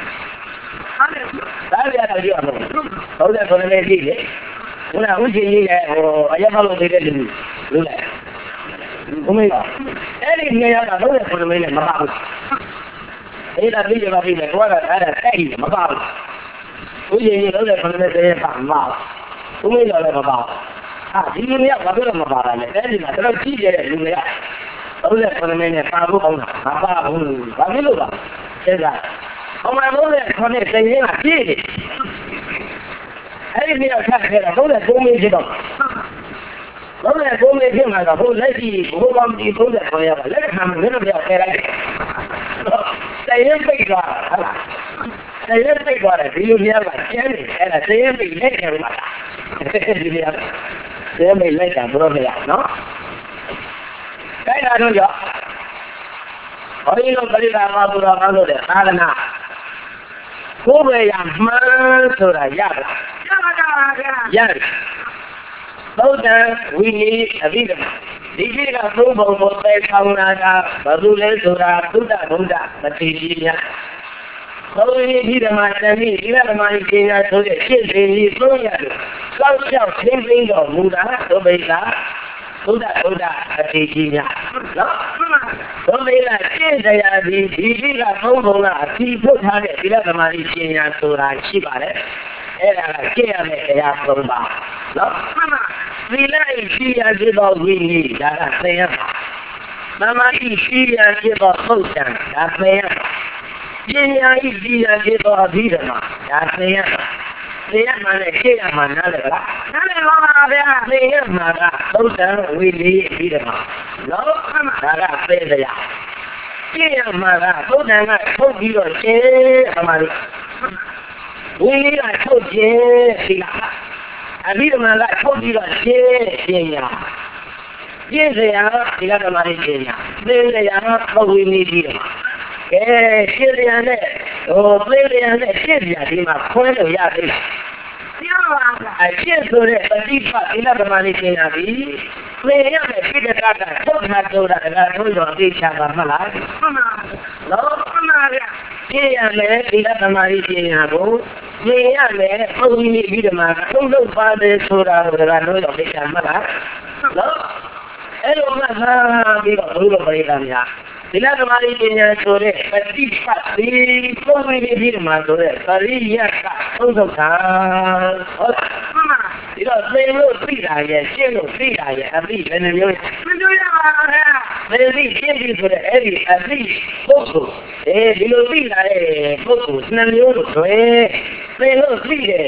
ဒါရတာကြည့်အောင်ဟုတ်တယ်9မိနစ်ကြည့်လေခုနဦးချင်းကြီးလည်းအရက်တော့သေးတဲ့လူလို့လေဘုမေအဲ့ဒီနေရာကလုံးနဲ့9မိနစ်မပါဘူးအဲ့ဒါပြီးကြပါပြီလေကွာအဲ့ဒါတိုက်ကြီးမပါဘူးဦးချင်းကြီးလုံးနဲ့9မိနစ်သေးပါမပါဘူးဘုမေတော့လည်းမပါဒီလူတွေကဘာလို့မပါတာလဲအဲ့ဒီမှာတော့ကြည့်ကြတဲ့လူတွေကဟုတ်တယ်9မိနစ်ပါဖို့ကောင်းတာမပါဘူးဘာဖြစ်လို့ပါအဲ့ဒါဟိုမှာလို့လေခေါင်းနဲ့စိတ်ရင်းကပြည့်တယ်အဲ့ဒီမြောက်ထားခဲ့တာဟုတ်တယ်9မိနစ်တော့ဟုတ်တယ်9မိနစ်ဖြစ်မှာတော့ဟိုလက်ရှိဘိုးဘောင်ဒီ30ခေါ်ရပါလက်ခံမလို့ပြောခဲ့လိုက်စိတ်ရင်းပိတ်သွားဟုတ်လားစိတ်ရင်းပိတ်သွားတယ်ဒီလူတွေကကျန်းတယ်အဲ့ဒါစိတ်ရင်းပိတ်လက်ခံမှာဒီလိုဆဲမိတ်လိုက်တာဘုရားမရနော်အဲ့ဒါတော့ကြောင့်ဘုန်းကြီးတို့ပြိဿမှာဘုရားကောင်းလို့တဲ့သာသနာကိုယ်ပဲရမှန်းဆိုတာရပါလားရပါပါဗျာရတယ်သုတ္တံဝိနည်းအဘိဓမ္မာဒီကြီးကသုံးပုံပေါ်ပဲဆောင်းလာတာဘယ်သူလဲဆိုတာသုတ္တဘုဒ္ဓမတိကြီးများဘုရားဒီဓမ္မတန်ပြီးဒီဓမ္မကြီးကျင်းရဆိုတဲ့ရှင်းစင်ကြီးသုံးရတယ်စောင့်ရှောက်ရှင်းသိတော်မူတာဒုဗိလာဘုဒ္ဓအတိကြီးများနော်ဒုဗိလာရှင်းတရားဒီကြီးကသုံးပုံကအတိพุทထားတဲ့ဒီဓမ္မကြီးကျင်းရဆိုတာရှိပါတယ်အဲ့ဒါကကျင့်ရမယ့်တရား၃ပါးနော်သီလဤရှိရဖြစ်သောဝိနည်းဒါကသင်ရမှာသမာဓိရှိရဖြစ်သောသုတ်တံဒါသင်ရမှာပညာဤရှိရဖြစ်သောအဘိဓမ္မာဒါသင်ရမှာသင်ရမှာနဲ့ရှင်းရမှာနားလည်လားနားလည်ပါပါဗျာသင်ရမှာကသုတ်တံဝိနည်းအဘိဓမ္မာနော်ဒါကသိတရားရှင်းရမှာကသုတ်တံကထုတ်ပြီးတော့ရှင်းသမာဓိဝိနည်းကထုတ်ခြင်းရှိလားအဘိဓမ္မာကထုတ်ပြီးတော့ရှင်းပညာပြည့်စရာဒီကဓမ္မရေးပညာသိစရာပုဝိနည်းပြီးတော့ရှင်းစရာနဲ့သိစရာနဲ့ရှင်းစရာဒီမှာခွဲလို့ရပြီရပါပါအရှင်းဆိုတဲ့ပฏิပတ်ဒီကဓမ္မရေးပညာပြီးသိရမယ်ပြည့်တဲ့ကတာထုတ်တာဆိုတာကတို့ရောအသိချပါမလားမှန်ပါနော်မှန်ပါဗျာပြည့်ရမယ်ဒီကဓမ္မရေးပညာကိုမြင်ရမယ်ပုဝိနည်းပြီးတော့မှသုံးလို့ပါတယ်ဆိုတာကတို့ရောသိချမလားနော်အဲ့လိုမှသာပြီးတော့ဘုရားပရိသတ်များဒီလသမารီပညာဆိုတဲ့ပฏิပတ်ဒီပုံစံပြီးဒီမှာဆိုတဲ့ပရိယတ်ကသုံးထုတ်တာဟုတ်လားမှန်ပါဒီတော့သင်လို့သိတာရဲ့ရှင်းလို့သိတာရဲ့အသိဘယ်နှမျိုးမမျိုးရပါဘူးဗျာသင်သိရှင်းပြီဆိုတဲ့အဲ့ဒီအသိပုဂ္ဂိုလ်ဒီလိုသိလာတဲ့ပုဂ္ဂိုလ်နှမျိုးလို့ဆိုရင်သင်လို့သိတယ်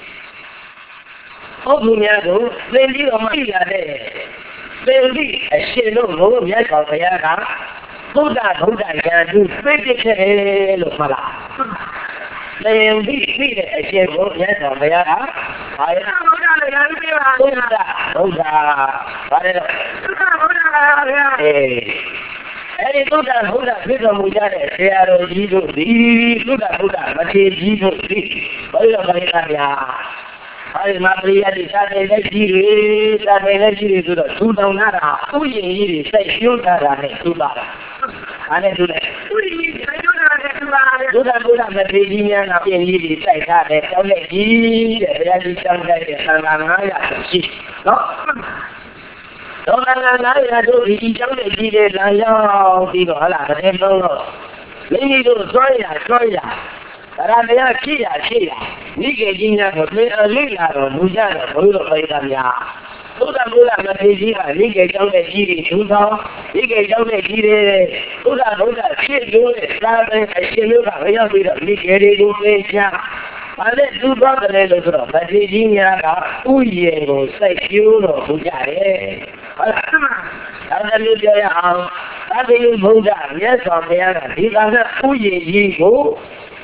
ပုဂ္ဂိုလ်များတို့သင်ပြီးတော့မှသိလာတဲ့သင်သိအရှင်တို့ဘုရားကောင်းဘုရားကဘုဒ္ဓဉာဏ်သူသိတဲ့ခဲ့လို့မှလားသင်သိတဲ့အရှင်ဘုရားကောင်းဘုရားကဘာလဲဘုရားလည်းရမ်းပြပါဘုရားဘာလဲတော့ဘုရားပါဗျာအဲ့ဒီသုဒ္ဓဖြစ်တော်မူကြတဲ့ဆရာတော်ကြီးတို့ဒီသုဒ္ဓမထေရကြီးတို့ဒီဘယ်လိုပါလဲဗျာအဲဒီမှာပရိယတ်တွေစာပေလက်ကြီးတွေဆိုတော့သူတောင်းတာဥယျာဉ်ကြီးတွေစိတ်ရှုံးတာနဲ့သူပါတာအားနဲ့သူလည်းဥယျာဉ်ကြီးစိတ်ရှုံးတာနဲ့သူပါဘုရားမထေရကြီးများကပြင်ကြီးတွေစိုက်ထားတယ်တောင်းလက်ကြီးတဲ့ဘုရားကြီးတောင်းတဲ့သံဃာ900ရှိနော်တော့ငါတို့ဒီတောင်းလက်ကြီးတွေလာရောက်ပြီးတော့ဟလာတဲ့လုံးတော့မိမိတို့ဆွဲရဒါရတရားရှိရမိကေကြီးများကိုပြေလေးလာတော့လူကြတော့ဘုရားပရိသတ်များသုဒ္ဓမထေရကြီးကမိကေကျောင်းတဲ့ကြီးတွေသူဆောင်မိကေကျောင်းတဲ့ကြီးတွေသုဒ္ဓဖြစ်လို့သာတဲ့အရှင်တို့ကဘယ်ရောက်ပြီးတော့မိကေတွေကိုသိချာဘာလဲသူသွားတယ်လို့ဆိုတော့မထေရကြီးများကဥယျာဉ်ကိုစိုက်ကျိုးတော့သူကြတယ်ဟုတ်လားဒါလည်းပြောရအောင်သာသေဘုရားမြတ်စွာဘုရားကဒီကံကဥယျာဉ်ကြီးကို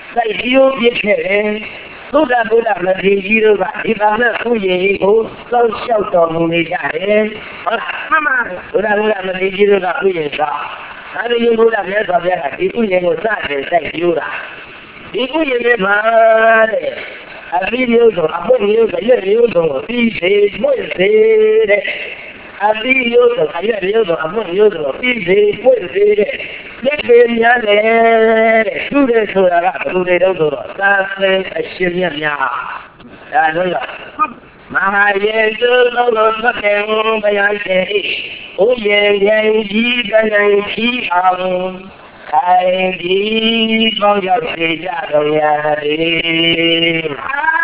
စိုက်ပြီးပြစ်ခဲ့တယ်သုဒ္ဓဘုရားမထေရကြီးတို့ကဒီပါနဲ့ဥယျာဉ်ကိုစောင့်ရှောက်တော်မူနေကြတယ်ဟုတ်လားမှန်ပါဘုရားဘုရားမထေရကြီးတို့ကဥယျာဉ်ကဒါပေမဲ့ဘုရားမြတ်စွာဘုရားကဒီဥယျာဉ်ကိုစတင်စိုက်ပြိုးတာဒီဥယျာဉ်ရဲ့မှာတဲ့အပိမျိုးဆိုအပွင့်မျိုးဆိုရက်မျိုးဆိုပြီးစေမွင့်စေတဲ့အပိမျိုးဆိုအရက်မျိုးဆိုအပွင့်မျိုးဆိုပြီးစေမွင့်စေတဲ့လက်ပေများလေတဲ့သူတဲ့ဆိုတာကဘယ်လိုတွေတော့ဆိုတော့သာတဲ့အရှင်မြတ်များဒါဆိုရမဟာယေတုလုံးလုံးသတ်တယ်ဘုရားရှင်ဥယျာဉ်ရင်ကြီးတန်ကြီးအောင်ခိုင်ဒီပေါင်းရောက်စေကြတော်ရာလေ